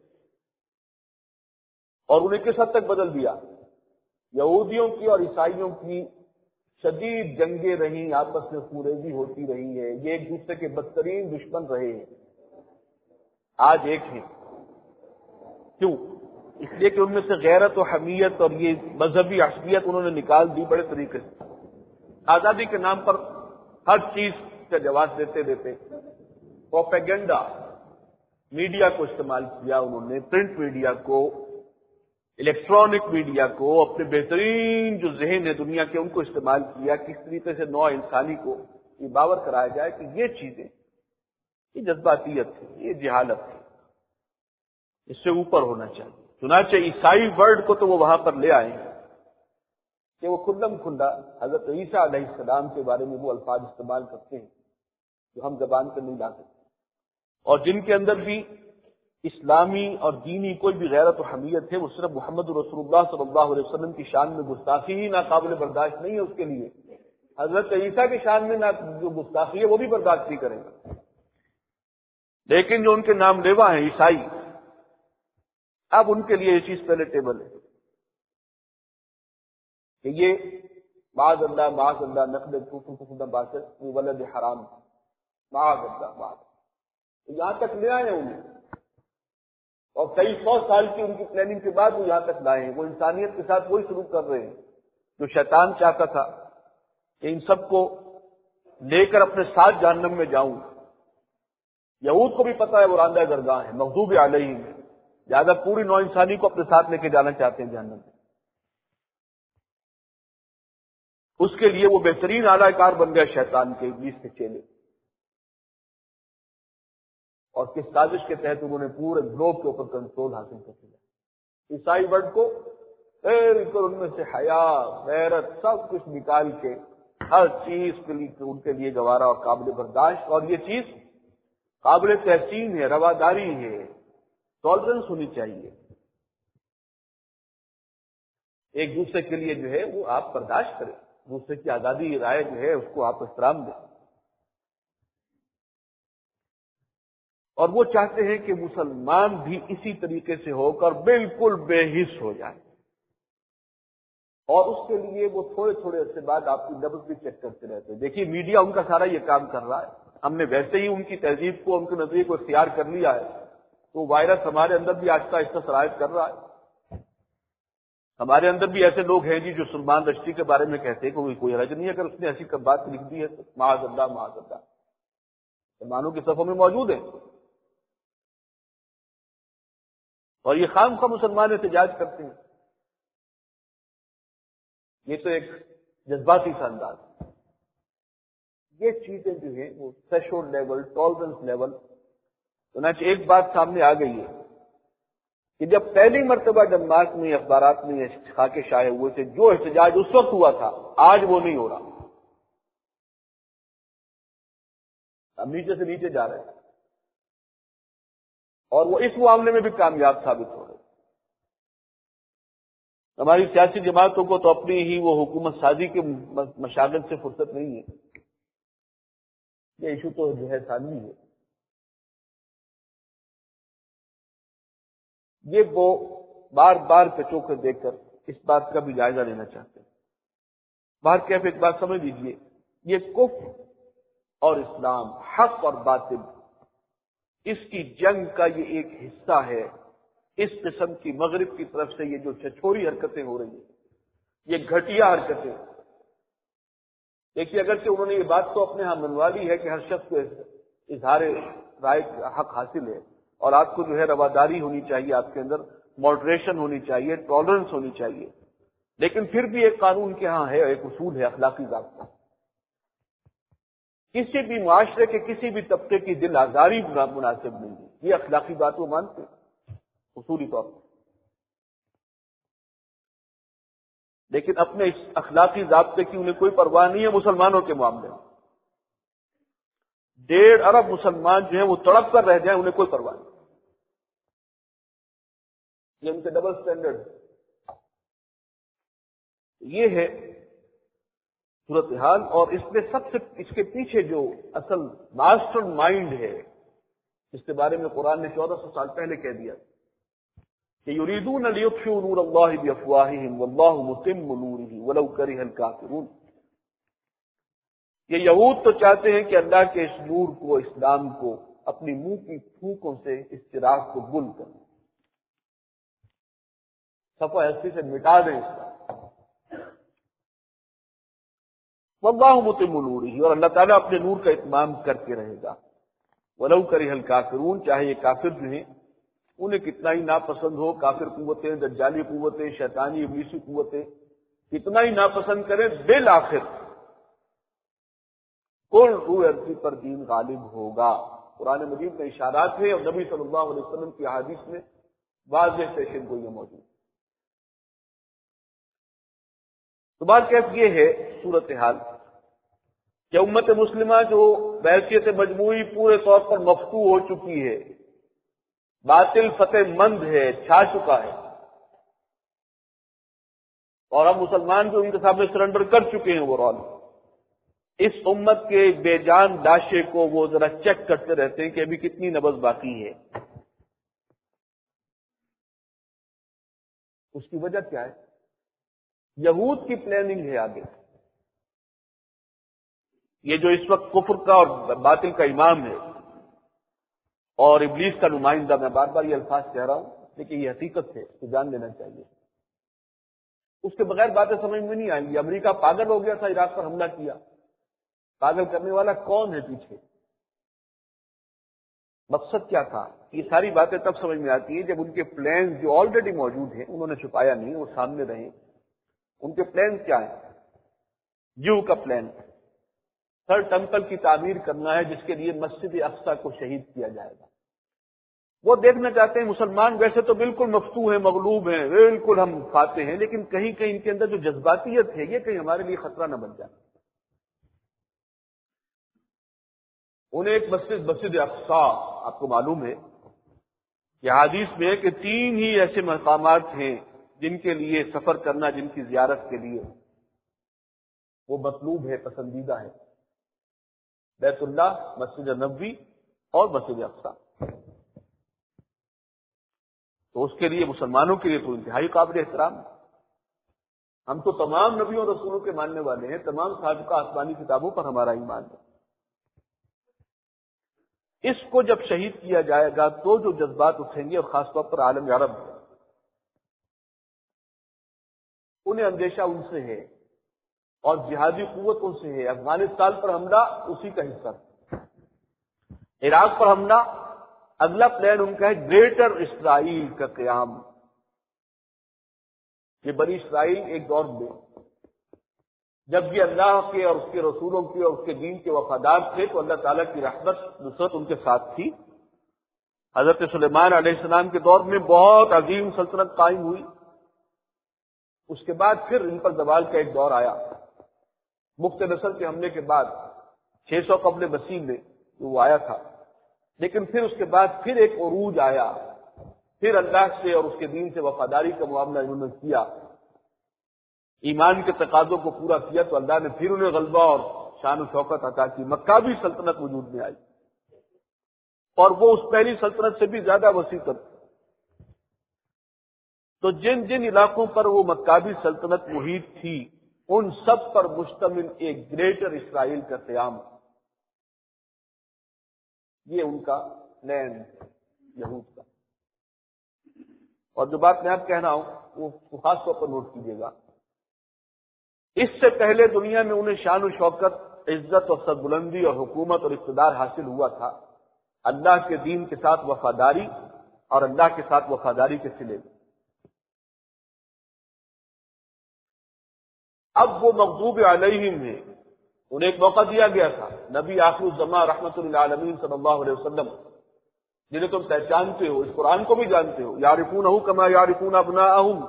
اور انہیں کس حد تک بدل دیا۔ یہودیوں کی اور عیسائیوں کی شدید جنگیں رہیں، آپس میں خوریزی ہوتی رہی ہے، یہ ایک دوسرے کے بدترین دشمن رہے ہیں، آج ایک ہیں۔ کیوں؟ اس لیے کہ ان میں سے غیرت و حمیت اور یہ مذہبی عصبیت انہوں نے نکال دی بڑے طریقے سے۔ آزادی کے نام پر ہر چیز کا جواز دیتے دیتے پروپیگنڈا میڈیا کو استعمال کیا انہوں نے، پرنٹ میڈیا کو، الیکٹرانک میڈیا کو، اپنے بہترین جو ذہن ہے دنیا کے ان کو استعمال کیا، کس طریقے سے نوع انسانی کو یہ باور کرایا جائے کہ یہ چیزیں، یہ جذباتیت ہے، یہ جہالت ہے، اس سے اوپر ہونا چاہیے۔ چنانچہ عیسائی ورڈ کو تو وہ وہاں پر لے آئے ہیں کہ وہ کھلم کھلا حضرت عیسیٰ علیہ السلام کے بارے میں وہ الفاظ استعمال کرتے ہیں جو ہم زبان پر نہیں لا سکتے، اور جن کے اندر بھی اسلامی اور دینی کوئی بھی غیرت و حمیت ہے، وہ صرف محمد رسول اللہ صلی اللہ علیہ وسلم کی شان میں گستاخی ہی ناقابل برداشت نہیں ہے اس کے لیے، حضرت عیسیٰ کی شان میں جو گستاخی ہے وہ بھی برداشت نہیں کریں گے۔ لیکن جو ان کے نام لیوا ہیں عیسائی، اب ان کے لیے یہ چیز پہلے ٹیبل ہے کہ یہ معاذ اللہ نقل باسط ولد حرام، معاذ اللہ، یہاں تک لے آئے انہیں، اور کئی سو سال کی ان کی پلاننگ کے بعد وہ یہاں تک لائے ہیں۔ وہ انسانیت کے ساتھ وہی سلوک کر رہے ہیں جو شیطان چاہتا تھا کہ ان سب کو لے کر اپنے ساتھ جہنم میں جاؤں۔ یہود کو بھی پتا ہے وہ راندہ درگاہ ہے، مغضوب علیہم، لہٰذا پوری نوع انسانی کو اپنے ساتھ لے کے جانا چاہتے ہیں جہنم میں۔ اس کے لیے وہ بہترین اعلی کار بن گیا شیطان کے، ابلیس کے چیلے، اور کس سازش کے تحت انہوں نے پورے گلوب کے اوپر کنٹرول حاصل کر لیا۔ عیسائی ورڈ کو ان میں سے حیا، غیرت، سب کچھ نکال کے ہر چیز کے لیے ان کے لیے گوارا اور قابل برداشت، اور یہ چیز قابل تحسین ہے، رواداری ہے، ٹالرنس ہونی چاہیے، ایک دوسرے کے لیے جو ہے وہ آپ برداشت کریں، دوسرے کی آزادی رائے جو ہے اس کو آپ احترام دیں۔ اور وہ چاہتے ہیں کہ مسلمان بھی اسی طریقے سے ہو کر بالکل بے حس ہو جائے، اور اس کے لیے وہ تھوڑے تھوڑے عرصے بعد آپ کی نبض بھی چیک کرتے رہتے ہیں۔ دیکھیے میڈیا ان کا سارا یہ کام کر رہا ہے، ہم نے ویسے ہی ان کی تہذیب کو، ان کے نظریے کو اختیار کر لیا ہے، تو وائرس ہمارے اندر بھی آہستہ آہستہ سرایت کر رہا ہے۔ ہمارے اندر بھی ایسے لوگ ہیں جی جو سلمان رشدی کے بارے میں کہتے ہیں کہ کوئی حرج نہیں ہے اگر اس نے ایسی بات لکھ دی ہے تو معاذ اللہ معاذ اللہ، مسلمانوں کی صفوں میں موجود ہیں، اور یہ خام خواہ مسلمان احتجاج کرتے ہیں۔ یہ تو ایک جذباتی سا انداز ہے۔ یہ چیزیں جو ہیں وہ تھریشولڈ لیول، ٹالرنس لیول، چنانچہ ایک بات سامنے آ گئی ہے کہ جب پہلی مرتبہ ڈنمارک میں اخبارات میں خاکے شائع ہوئے تھے، جو احتجاج اس وقت ہوا تھا آج وہ نہیں ہو رہا، ہم نیچے سے نیچے جا رہے ہیں، اور وہ اس معاملے میں بھی کامیاب ثابت ہو رہے ہیں۔ ہماری سیاسی جماعتوں کو تو اپنی ہی وہ حکومت سازی کے مشاغل سے فرصت نہیں ہے، یہ ایشو تو جو ہے ثانوی ہے، یہ وہ بار بار کچو کر دیکھ کر اس بات کا بھی جائزہ لینا چاہتے ہیں۔ باہر کیف ایک بات سمجھ لیجیے، یہ کفر اور اسلام، حق اور باطل، اس کی جنگ کا یہ ایک حصہ ہے۔ اس قسم کی مغرب کی طرف سے یہ جو چھچوری حرکتیں ہو رہی ہیں، یہ گھٹیا حرکتیں، دیکھیے اگرچہ انہوں نے یہ بات تو اپنے ہاں منوا لی ہے کہ ہر شخص کو اظہار رائے کا حق حاصل ہے، اور آپ کو جو ہے رواداری ہونی چاہیے، آپ کے اندر ماڈریشن ہونی چاہیے، ٹالرنس ہونی چاہیے، لیکن پھر بھی ایک قانون کے ہاں ہے، ایک اصول ہے، اخلاقی ضابطہ۔ کسی بھی معاشرے کے کسی بھی طبقے کی دل آزاری مناسب نہیں ہے، یہ اخلاقی بات وہ مانتے ہیں اصولی طور پر، لیکن اپنے اس اخلاقی ضابطے کی انہیں کوئی پرواہ نہیں ہے مسلمانوں کے معاملے میں۔ 1.5 ارب مسلمان جو ہیں وہ تڑپ کر رہ جائیں، انہیں کوئی پرواہ نہیں، یہ ان کے ڈبل سٹینڈرڈ۔ یہ ہے صورتحال، اور اس میں سب سے اس کے پیچھے جو اصل ماسٹر مائنڈ ہے، اس کے بارے میں قرآن نے 1400 سال پہلے کہہ دیا کہ یریدون لیطفئوا نور اللہ بافواہہم واللہ متم نورہ ولو کرہ الکافرون۔ یہ یہود تو چاہتے ہیں کہ اللہ کے اس نور کو، اسلام کو، اپنی منہ کی پھونکوں سے اس چراغ کو گل کر دیں، صفحہ ہستی سے مٹا دیں اسلام۔ واللہ متم نورہ، اور اللہ تعالیٰ اپنے نور کا اتمام کر کے رہے گا۔ ولو کرہ الکافرون، چاہے یہ کافر جو ہیں انہیں کتنا ہی ناپسند ہو، کافر قوتیں، دجالی قوتیں، شیطانی ابلیسی قوتیں کتنا ہی ناپسند کریں، بالآخر کل روح ارضی پر دین غالب ہوگا۔ قرآن مجید میں اشارات ہیں، اور نبی صلی اللہ علیہ وسلم کی احادیث میں واضح پیشن گوئیاں موجود ہیں۔ تو بات کیف یہ ہے صورتحال کہ امت مسلمہ جو بحیثیت مجموعی پورے طور پر مفتوح ہو چکی ہے، باطل فتح مند ہے، چھا چکا ہے، اور ہم مسلمان جو ان کے سامنے سرنڈر کر چکے ہیں اوورآل، اس امت کے بے جان لاشے کو وہ ذرا چیک کرتے رہتے ہیں کہ ابھی کتنی نبض باقی ہے۔ اس کی وجہ کیا ہے؟ یہود کی پلاننگ ہے آگے۔ یہ جو اس وقت کفر کا اور باطل کا امام ہے اور ابلیس کا نمائندہ، میں بار بار یہ الفاظ کہہ رہا ہوں لیکن یہ حقیقت ہے، اس کو جان لینا چاہیے، اس کے بغیر باتیں سمجھ میں نہیں آئیں گی۔ امریکہ پاگل ہو گیا تھا، عراق پر حملہ کیا، پاگل کرنے والا کون ہے پیچھے؟ مقصد کیا تھا؟ یہ ساری باتیں تب سمجھ میں آتی ہیں جب ان کے پلانز جو آلریڈی موجود ہیں، انہوں نے چھپایا نہیں، وہ سامنے رہے۔ ان کے پلانز کیا ہیں؟ جو کا پلان تھرڈ ٹیمپل کی تعمیر کرنا ہے، جس کے لیے مسجد اقصی کو شہید کیا جائے گا۔ وہ دیکھنا چاہتے ہیں مسلمان ویسے تو بالکل مفتوح ہیں، مغلوب ہیں، بالکل ہم فاتح ہیں، لیکن کہیں کہیں ان کے اندر جو جذباتیت ہے یہ کہیں ہمارے لیے خطرہ نہ بن جائے۔ انہیں ایک مسجد اقصی، آپ کو معلوم ہے کہ حدیث میں ہے کہ 3 ہی ایسے مقامات ہیں جن کے لیے سفر کرنا، جن کی زیارت کے لیے وہ مطلوب ہے، پسندیدہ ہے: بیت اللہ، مسجد نبوی اور مسجد اقصی۔ تو اس کے لیے مسلمانوں کے لیے تو انتہائی قابل احترام ہے۔ ہم تو تمام نبیوں اور رسولوں کے ماننے والے ہیں، تمام سابقہ آسمانی کتابوں پر ہمارا ایمان ہے۔ اس کو جب شہید کیا جائے گا تو جو جذبات اٹھیں گے، اور خاص طور پر عالم عرب انہیں اندیشہ ان سے ہے، اور جہادی قوت ان سے ہے۔ افغانستان پر حملہ اسی کا حصہ، عراق پر حملہ، اگلا پلان ان کا ہے گریٹر اسرائیل کا قیام۔ یہ بنی اسرائیل ایک دور میں جب یہ اللہ کے اور اس کے رسولوں کی اور اس کے دین کے وفادار تھے تو اللہ تعالیٰ کی رحمت نصرت ان کے ساتھ تھی۔ حضرت سلیمان علیہ السلام کے دور میں بہت عظیم سلطنت قائم ہوئی۔ اس کے بعد پھر ان پر زوال کا ایک دور آیا، مفت نصر کے حملے کے بعد 600 قبل مسیح میں وہ آیا تھا، لیکن پھر اس کے بعد پھر ایک عروج آیا، پھر اللہ سے اور اس کے دین سے وفاداری کا معاملہ انہوں نے کیا، ایمان کے تقاضوں کو پورا کیا، تو اللہ نے پھر انہیں غلبہ اور شان و شوکت عطا کی، مکابی سلطنت وجود میں آئی، اور وہ اس پہلی سلطنت سے بھی زیادہ وسیع تر۔ تو جن جن علاقوں پر وہ مکابی سلطنت محیط تھی ان سب پر مشتمل ایک گریٹر اسرائیل کا قیام، یہ ان کا پلان یہود کا۔ اور جو بات میں اب کہہ رہا ہوں وہ خاص طور پر نوٹ کیجیے گا، اس سے پہلے دنیا میں انہیں شان و شوکت، عزت اور سربلندی اور حکومت اور اقتدار حاصل ہوا تھا اللہ کے دین کے ساتھ وفاداری اور اللہ کے ساتھ وفاداری کے صلے میں۔ اب وہ مغضوب علیہم ہیں، انہیں ایک موقع دیا گیا تھا، نبی آخر الزمان رحمت للعالمین صلی اللہ علیہ وسلم، جنہیں تم پہچانتے ہو، اس قرآن کو بھی جانتے ہو، یعرفونہ کما یعرفون ابناءہم۔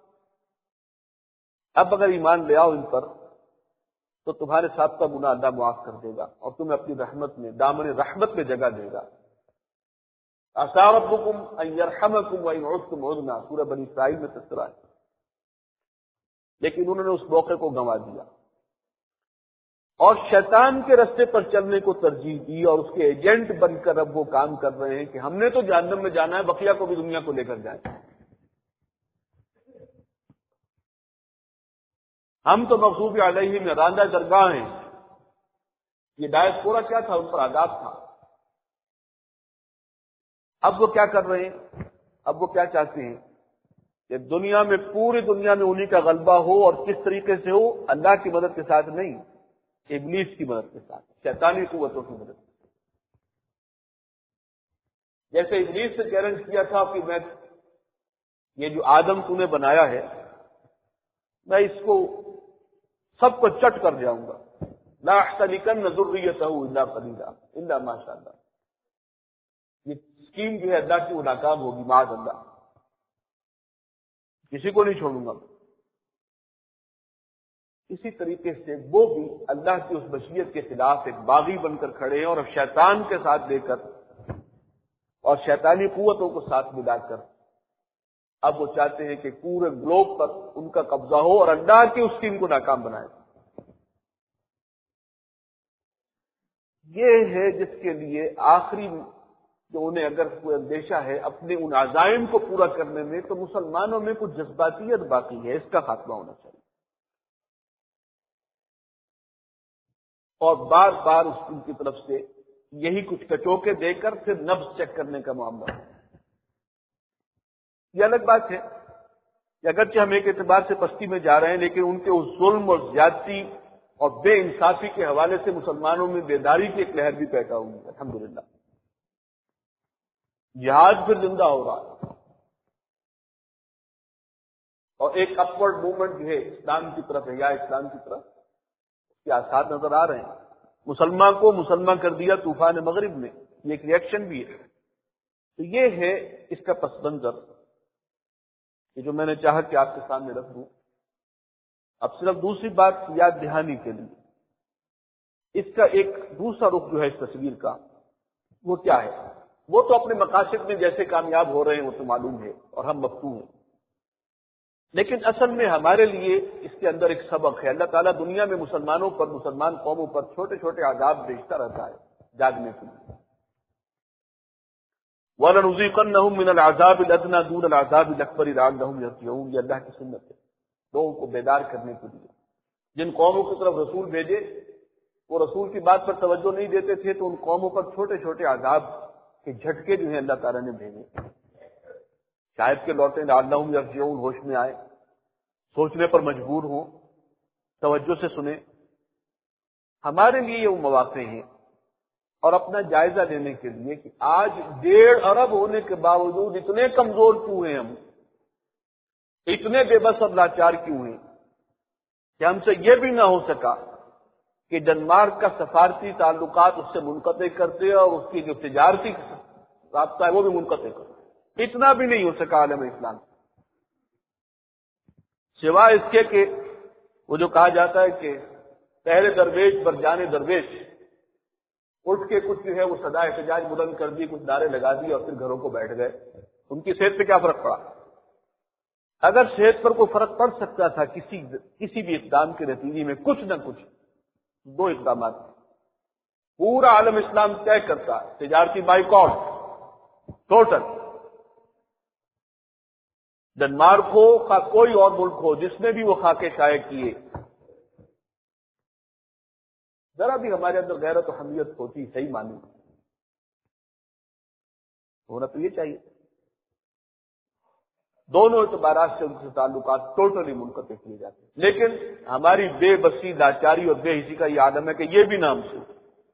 اب اگر ایمان لے آؤ ان پر تو تمہارے ساتھ کا گناہ اللہ معاف کر دے گا اور تمہیں اپنی رحمت میں، دامن رحمت میں جگہ دے گا۔ عسیٰ ربکم ان یرحمکم وان عدتم عدنا، سورہ بنی اسرائیل میں تذکرہ ہے۔ لیکن انہوں نے اس موقع کو گنوا دیا اور شیطان کے رستے پر چلنے کو ترجیح دی، اور اس کے ایجنٹ بن کر اب وہ کام کر رہے ہیں کہ ہم نے تو جہنم میں جانا ہے، بقیہ کو بھی دنیا کو لے کر جائیں، ہم تو مغضوب علیہم میں راندہ درگاہ ہیں۔ یہ ڈائسپورا کیا تھا؟ ان پر عذاب تھا۔ اب وہ کیا کر رہے ہیں؟ اب وہ کیا چاہتے ہیں کہ دنیا میں، پوری دنیا میں انہی کا غلبہ ہو، اور کس طریقے سے ہو؟ اللہ کی مدد کے ساتھ نہیں، ابلیس کی مدد کے ساتھ، شیطانی قوتوں کی مدد کے ساتھ۔ جیسے ابلیس سے چیلنج کیا تھا کہ میں یہ جو آدم تو نے بنایا ہے، میں اس کو سب کو چٹ کر جاؤں گا، لا احتنکن ذریتہ الا قلیلا الا ما شاء اللہ۔ یہ اسکیم جو ہے اللہ کی وہ ناکام ہوگی معاذ اللہ، کسی کو نہیں چھوڑوں گا۔ اسی طریقے سے وہ بھی اللہ کی اس مشیت کے خلاف ایک باغی بن کر کھڑے ہیں، اور اب شیطان کے ساتھ لے کر اور شیطانی قوتوں کو ساتھ ملا کر اب وہ چاہتے ہیں کہ پورے گلوب پر ان کا قبضہ ہو اور اللہ کی اس اسکیم کو ناکام بنائے۔ یہ ہے جس کے لیے آخری جو انہیں اگر کوئی اندیشہ ہے اپنے ان عزائم کو پورا کرنے میں، تو مسلمانوں میں کچھ جذباتیت باقی ہے، اس کا خاتمہ ہونا چاہیے۔ اور بار بار اس ان کی طرف سے یہی کچھ کچوکے دے کر پھر نفس چیک کرنے کا معاملہ ہے۔ یہ الگ بات ہے کہ اگرچہ ہم ایک اعتبار سے پستی میں جا رہے ہیں، لیکن ان کے اس ظلم اور زیادتی اور بے انصافی کے حوالے سے مسلمانوں میں بیداری کی ایک لہر بھی پیدا ہوئی ہے، الحمدللہ۔ جہاد پھر زندہ ہو رہا ہے، اور ایک اپورڈ موومنٹ جو ہے اسلام کی طرف ہے، یا اسلام کی طرف، اس کے آثار نظر آ رہے ہیں۔ مسلمان کو مسلمان کر دیا طوفان مغرب میں، یہ ایک ریئیکشن بھی ہے۔ تو یہ ہے اس کا پس منظر کہ جو میں نے چاہا کہ آپ کے سامنے رکھ دوں۔ اب صرف دوسری بات یاد دہانی کے لیے، اس کا ایک دوسرا رخ جو ہے اس تصویر کا، وہ کیا ہے؟ وہ تو اپنے مقاصد میں جیسے کامیاب ہو رہے ہیں وہ تو معلوم ہے، اور ہم مفتون ہیں، لیکن اصل میں ہمارے لیے اس کے اندر ایک سبق ہے۔ اللہ تعالیٰ دنیا میں مسلمانوں پر، مسلمان قوموں پر چھوٹے چھوٹے عذاب بھیجتا رہتا ہے جاگنے کے لیے۔ وَلَنُذِيقَنَّهُم مِّنَ الْعَذَابِ الْأَدْنَىٰ دُونَ الْعَذَابِ الْأَكْبَرِ لَعَلَّهُمْ يَرْجِعُونَ، یہ اللہ کی سنت ہے لوگوں کو بیدار کرنے کے لیے۔ جن قوموں کی طرف رسول بھیجے وہ رسول کی بات پر توجہ نہیں دیتے تھے، تو ان قوموں پر چھوٹے چھوٹے عذاب کے جھٹکے جو ہیں اللہ تعالیٰ نے بھیجے، شاید کہ لوٹیں، لعلہم یرجعون، ہوش میں آئے، سوچنے پر مجبور ہوں، توجہ سے سنیں۔ ہمارے لیے یہ وہ مواقع ہیں، اور اپنا جائزہ لینے کے لیے کہ آج 1.5 ارب ہونے کے باوجود اتنے کمزور کیوں ہیں، ہم اتنے بے بس اور لاچار کیوں ہیں کہ ہم سے یہ بھی نہ ہو سکا کہ ڈنمارک کا سفارتی تعلقات اس سے منقطع کرتے اور اس کی جو تجارتی رابطہ ہے وہ بھی منقطع کرتے، اتنا بھی نہیں ہو سکا عالم اسلام، سوائے اس کے کہ وہ جو کہا جاتا ہے کہ پہلے درویش پر جانے درویش، اٹھ کے کچھ جو ہے وہ صدا احتجاج بلند کر دی، کچھ نعرے لگا دی اور پھر گھروں کو بیٹھ گئے۔ ان کی صحت پہ کیا فرق پڑا؟ اگر صحت پر کوئی فرق پڑ سکتا تھا کسی بھی اقدام کے نتیجے میں کچھ نہ کچھ، دو اقدامات پورا عالم اسلام طے کرتا ہے، تجارتی بائیکاٹ ٹوٹل، ڈنمارک ہو کا کوئی اور ملک ہو جس نے بھی وہ خاکے شائع کیے، ذرا بھی ہمارے اندر غیرت و حمیت ہوتی صحیح مانی ہونا تو یہ چاہیے، دونوں اعتبارات سے ان سے تعلقات ٹوٹلی منقطع کیے جاتے ہیں، لیکن ہماری بے بسی، لاچاری اور بے حسی کا یہ عالم ہے کہ یہ بھی نام سے،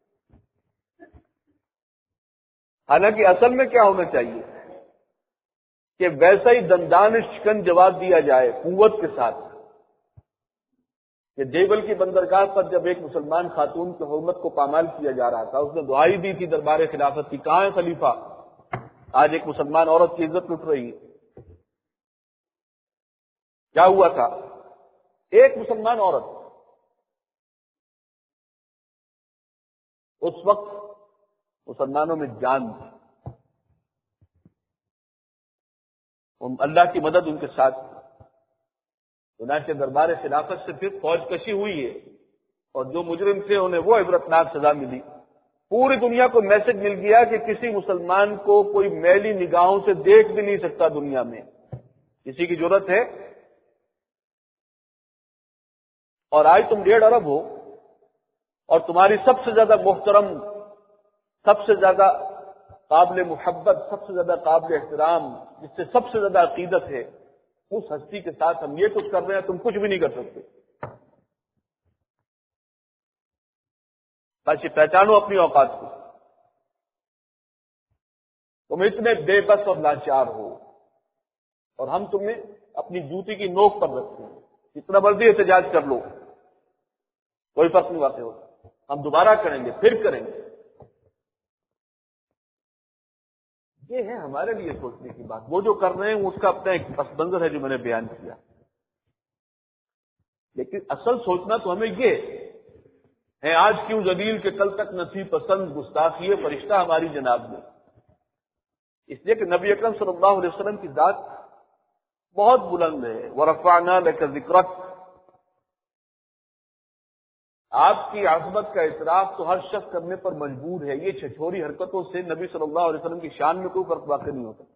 حالانکہ اصل میں کیا ہونا چاہیے کہ ویسا ہی دندان شکن جواب دیا جائے قوت کے ساتھ کہ دیوبل کی بندرگاہ پر جب ایک مسلمان خاتون کی حرمت کو پامال کیا جا رہا تھا، اس نے دعائی دی تھی دربار خلافت کی، کہاں ہے خلیفہ؟ آج ایک مسلمان عورت کی عزت لٹ رہی ہے۔ کیا ہوا تھا؟ ایک مسلمان عورت اس وقت مسلمانوں میں جان تھی، اللہ کی مدد ان کے ساتھ، چنانچہ دربار خلافت سے پھر فوج کشی ہوئی ہے اور جو مجرم تھے انہیں وہ عبرتناک سزا ملی۔ پوری دنیا کو میسج مل گیا کہ کسی مسلمان کو کوئی میلی نگاہوں سے دیکھ بھی نہیں سکتا دنیا میں، کسی کی جرت ہے؟ اور آج تم 1.5 ارب ہو اور تمہاری سب سے زیادہ محترم، سب سے زیادہ قابل محبت، سب سے زیادہ قابل احترام، جس سے سب سے زیادہ عقیدت ہے، اس ہستی کے ساتھ ہم یہ کچھ کر رہے ہیں، تم کچھ بھی نہیں کر سکتے۔ بس یہ پہچانو اپنی اوقات کو، تم اتنے بے بس اور لاچار ہو اور ہم تمہیں اپنی جوتی کی نوک پر رکھتے ہیں، جتنا مرضی احتجاج کر لو کوئی فرق نہیں واقع ہوتا، ہم دوبارہ کریں گے، پھر کریں گے۔ یہ ہے ہمارے لیے سوچنے کی بات، وہ جو کر رہے ہیں اس کا اپنا ایک پس منظر ہے جو میں نے بیان کیا، لیکن اصل سوچنا تو ہمیں یہ ہے آج کیوں ذلیل کے کل تک نہ تھی پسند گستاخی فرشتہ ہماری جناب میں، اس لیے کہ نبی اکرم صلی اللہ علیہ وسلم کی ذات بہت بلند ہے، وَرَفَعْنَا لَكَ ذِكْرَكَ، آپ کی عظمت کا اعتراف تو ہر شخص کرنے پر مجبور ہے، یہ چھچوری حرکتوں سے نبی صلی اللہ علیہ وسلم کی شان میں کوئی فرق واقع نہیں ہوتا۔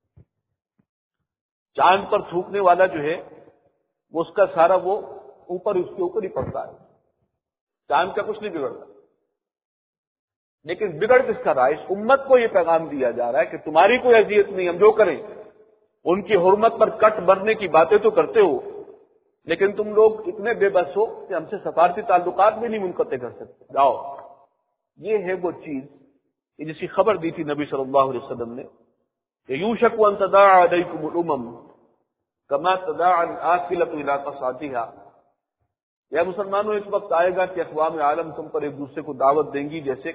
چاند پر تھوکنے والا جو ہے وہ اس کا سارا وہ اوپر اس کے اوپر ہی پڑتا ہے، چاند کا کچھ نہیں بگڑتا، لیکن بگڑ کس کا رہا ہے؟ اس امت کو یہ پیغام دیا جا رہا ہے کہ تمہاری کوئی اذیت نہیں، ہم جو کریں ان کی حرمت پر کٹ بھرنے کی باتیں تو کرتے ہو، لیکن تم لوگ اتنے بے بس ہو کہ ہم سے سفارتی تعلقات بھی نہیں منقطع کر سکتے۔ جاؤ، یہ ہے وہ چیز جس کی خبر دی تھی نبی صلی اللہ علیہ وسلم نے کہ یوشک ان تداعى علیکم الامم کما تداعى الآکلۃ الی قصعتها، یا مسلمانوں اس وقت آئے گا کہ اقوام عالم تم پر ایک دوسرے کو دعوت دیں گی جیسے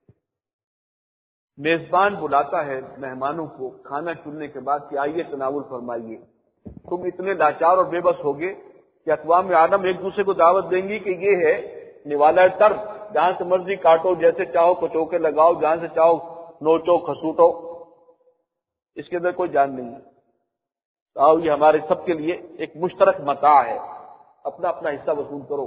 میزبان بلاتا ہے مہمانوں کو کھانا چننے کے بعد کہ آئیے تناول فرمائیے، تم اتنے لاچار اور بے بس ہوگے کہ اقوام عالم ایک دوسرے کو دعوت دیں گی کہ یہ ہے نوالا تر، جہاں سے مرضی کاٹو، جیسے چاہو کچوکے لگاؤ، جہاں سے چاہو نوچو کھسوٹو، اس کے اندر کوئی جان نہیں ہے، آؤ یہ ہمارے سب کے لیے ایک مشترک متاع ہے، اپنا اپنا حصہ وصول کرو۔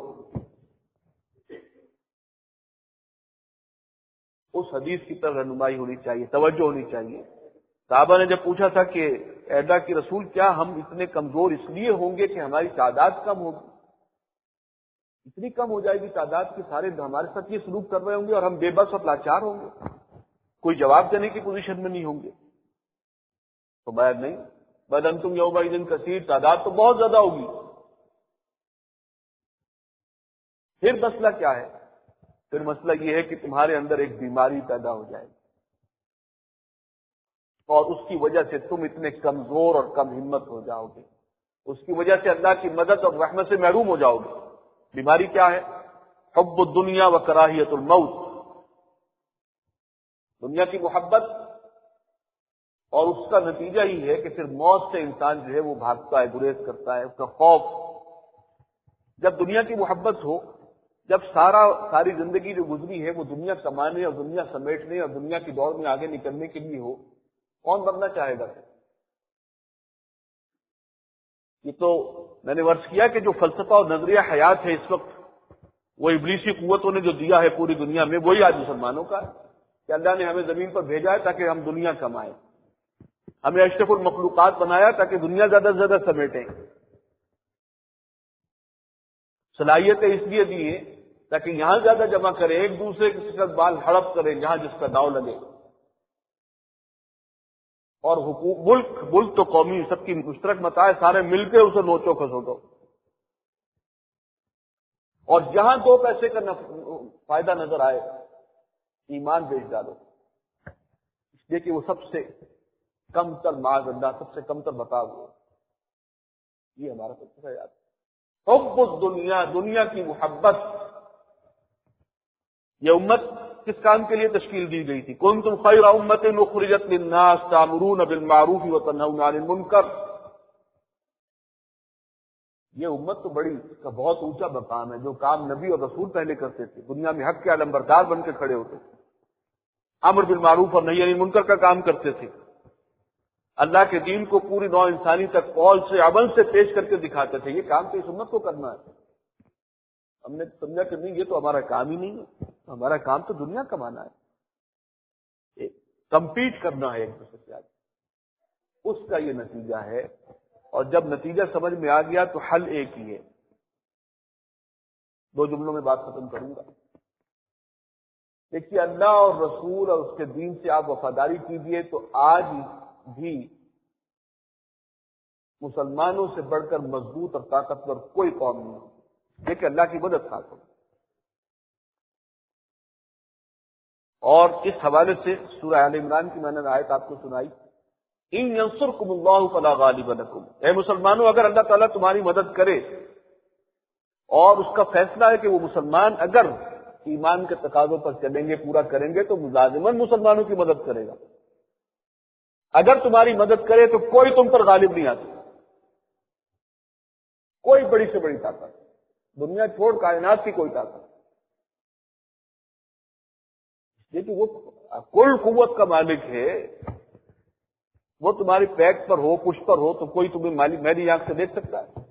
اس حدیث کی طرف رہنمائی ہونی چاہیے، توجہ ہونی چاہیے۔ صحابہ نے جب پوچھا تھا کہ اے اللہ کی رسول کیا ہم اتنے کمزور اس لیے ہوں گے کہ ہماری تعداد کم ہوگی؟ اتنی کم ہو جائے گی تعداد کہ سارے ہمارے ساتھ یہ سلوک کر رہے ہوں گے اور ہم بے بس اور لاچار ہوں گے، کوئی جواب دینے کی پوزیشن میں نہیں ہوں گے؟ تو بات نہیں، بل انتم یومئذ کثیر، تعداد تو بہت زیادہ ہوگی۔ پھر مسئلہ کیا ہے؟ پھر مسئلہ یہ ہے کہ تمہارے اندر ایک بیماری پیدا ہو جائے گی اور اس کی وجہ سے تم اتنے کمزور اور کم ہمت ہو جاؤ گے، اس کی وجہ سے اللہ کی مدد اور رحمت سے محروم ہو جاؤ گے۔ بیماری کیا ہے؟ حب الدنیا و کراہیت الموت، دنیا کی محبت، اور اس کا نتیجہ ہی ہے کہ پھر موت سے انسان جو ہے وہ بھاگتا ہے، گریز کرتا ہے، اس کا خوف۔ جب دنیا کی محبت ہو، جب ساری زندگی جو گزری ہے وہ دنیا کمانے اور دنیا سمیٹنے اور دنیا کی دوڑ میں آگے نکلنے کے لیے ہو، کون بننا چاہے گا؟ یہ تو میں نے عرض کیا کہ جو فلسفہ اور نظریہ حیات ہے اس وقت وہ ابلیسی قوتوں نے جو دیا ہے پوری دنیا میں وہی آج مسلمانوں کا ہے کہ اللہ نے ہمیں زمین پر بھیجا ہے تاکہ ہم دنیا کمائیں، ہمیں اشرف المخلوقات بنایا تاکہ دنیا زیادہ سے زیادہ سمیٹیں، صلاحیتیں اس لیے دی ہیں تاکہ یہاں زیادہ جمع کریں، ایک دوسرے کے ساتھ بال ہڑپ کریں جہاں جس کا داؤ لگے، اور حقوق ملک تو قومی سب کی مشترک متاع ہے، سارے مل کے اسے نوچو کھسوٹو، اور جہاں دو پیسے کا فائدہ نظر آئے ایمان بیچ ڈالو، اس لیے کہ وہ سب سے کم تر معاذ اللہ سب سے کم تر بتاؤ ہوا، یہ ہمارا سب سے یاد ہے۔ حب الدنیا، دنیا کی محبت، یہ امت کس کام کے لیے تشکیل دی گئی تھی؟ کنتم خیر امۃ اخرجت للناس تأمرون بالمعروف وتنہون عن المنکر، یہ امت تو بڑی اس کا بہت اونچا مقام ہے، جو کام نبی اور رسول پہلے کرتے تھے، دنیا میں حق کے علمبردار بن کے کھڑے ہوتے تھے، امر بالمعروف اور نہی عن المنکر کا کام کرتے تھے، اللہ کے دین کو پوری نوع انسانی تک قول سے عمل سے پیش کر کے دکھاتے تھے، یہ کام تو اس امت کو کرنا ہے۔ ہم نے سمجھا کہ نہیں یہ تو ہمارا کام ہی نہیں ہے، ہمارا کام تو دنیا کمانا ہے، کمپیٹ کرنا ہے ایک دوسرے سے، اس کا یہ نتیجہ ہے۔ اور جب نتیجہ سمجھ میں آ گیا تو حل ایک ہی ہے، دو جملوں میں بات ختم کروں گا۔ دیکھیے، اللہ اور رسول اور اس کے دین سے آپ وفاداری کیجیے تو آج بھی مسلمانوں سے بڑھ کر مضبوط اور طاقتور کوئی قوم نہیں، دیکھیں اللہ کی مدد حاصل۔ اور اس حوالے سے سورہ آل عمران کی میں نے آیت آپ کو سنائی، ان ینصرکم اللہ فلا غالب لکم، اے مسلمانوں اگر اللہ تعالیٰ تمہاری مدد کرے، اور اس کا فیصلہ ہے کہ وہ مسلمان اگر ایمان کے تقاضوں پر چلیں گے، پورا کریں گے تو ملازماً مسلمانوں کی مدد کرے گا، اگر تمہاری مدد کرے تو کوئی تم پر غالب نہیں آتا، کوئی بڑی سے بڑی طاقت، دنیا چھوڑ کائنات کی کوئی طاقت، لیکن وہ کل قوت کا مالک ہے، وہ تمہاری پیٹ پر ہو، پشت پر ہو تو کوئی تمہیں میری آنکھ سے دیکھ سکتا ہے؟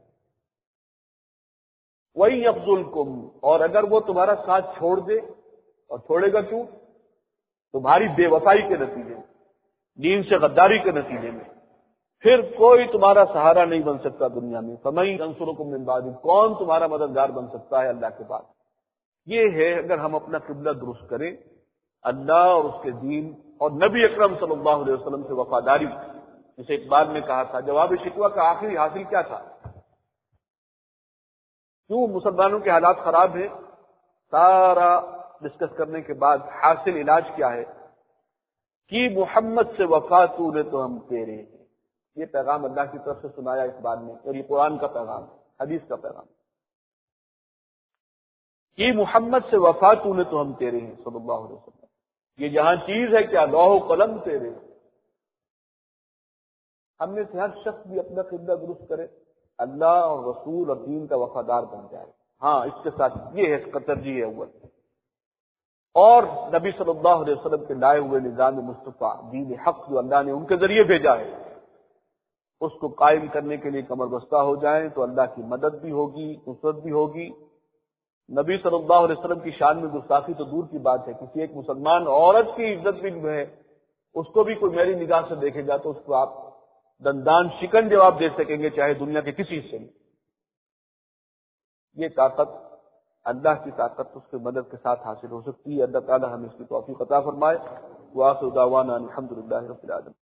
وَإِن يَخْذُلْكُمْ، اور اگر وہ تمہارا ساتھ چھوڑ دے، اور چھوڑے گا کیوں؟ تمہاری بے وفائی کے نتیجے میں، دین سے غداری کے نتیجے میں، پھر کوئی تمہارا سہارا نہیں بن سکتا دنیا میں۔ فَمَن يَنصُرُكُم مِّن بَعْدِهِ، کون تمہارا مددگار بن سکتا ہے اللہ کے بعد؟ یہ ہے اگر ہم اپنا قبلہ درست کریں، اللہ اور اس کے دین اور نبی اکرم صلی اللہ علیہ وسلم سے وفاداری، جسے اقبال نے کہا تھا جواب شکوہ کا آخری حاصل کیا تھا؟ کیوں مسلمانوں کے حالات خراب ہیں؟ سارا ڈسکس کرنے کے بعد حاصل علاج کیا ہے؟ کہ محمد سے وفا تو نے تو ہم تیرے ہیں، یہ پیغام اللہ کی طرف سے سنایا اقبال نے، اور یہ قرآن کا پیغام، حدیث کا پیغام، کہ محمد سے وفا تو نے تو ہم تیرے ہیں صلی اللہ علیہ وسلم، یہ جہاں چیز ہے کیا لوح و قلم تیرے ہیں۔ ہم میں سے ہر شخص بھی اپنا قبلہ درست کرے، اللہ اور رسول اور دین کا وفادار بن جائے، ہاں اس کے ساتھ یہ ہے ترجیح ہے اول، اور نبی صلی اللہ علیہ وسلم کے لائے ہوئے نظام مصطفیٰ دین حق جو اللہ نے ان کے ذریعے بھیجا ہے، اس کو قائم کرنے کے لیے کمر بستہ ہو جائیں تو اللہ کی مدد بھی ہوگی، نصرت بھی ہوگی۔ نبی صلی اللہ علیہ وسلم کی شان میں گستاخی تو دور کی بات ہے، کسی ایک مسلمان عورت کی عزت بھی جو ہے اس کو بھی کوئی میری نگاہ سے دیکھے گا تو اس کو آپ دندان شکن جواب دے سکیں گے، چاہے دنیا کے کسی حصے میں۔ یہ طاقت اللہ کی طاقت اس کی مدد کے ساتھ حاصل ہو سکتی ہے۔ اللہ تعالی ہمیں اس کی توفیق عطا فرمائے۔ وآخر دعوانا الحمدللہ رب العالمین۔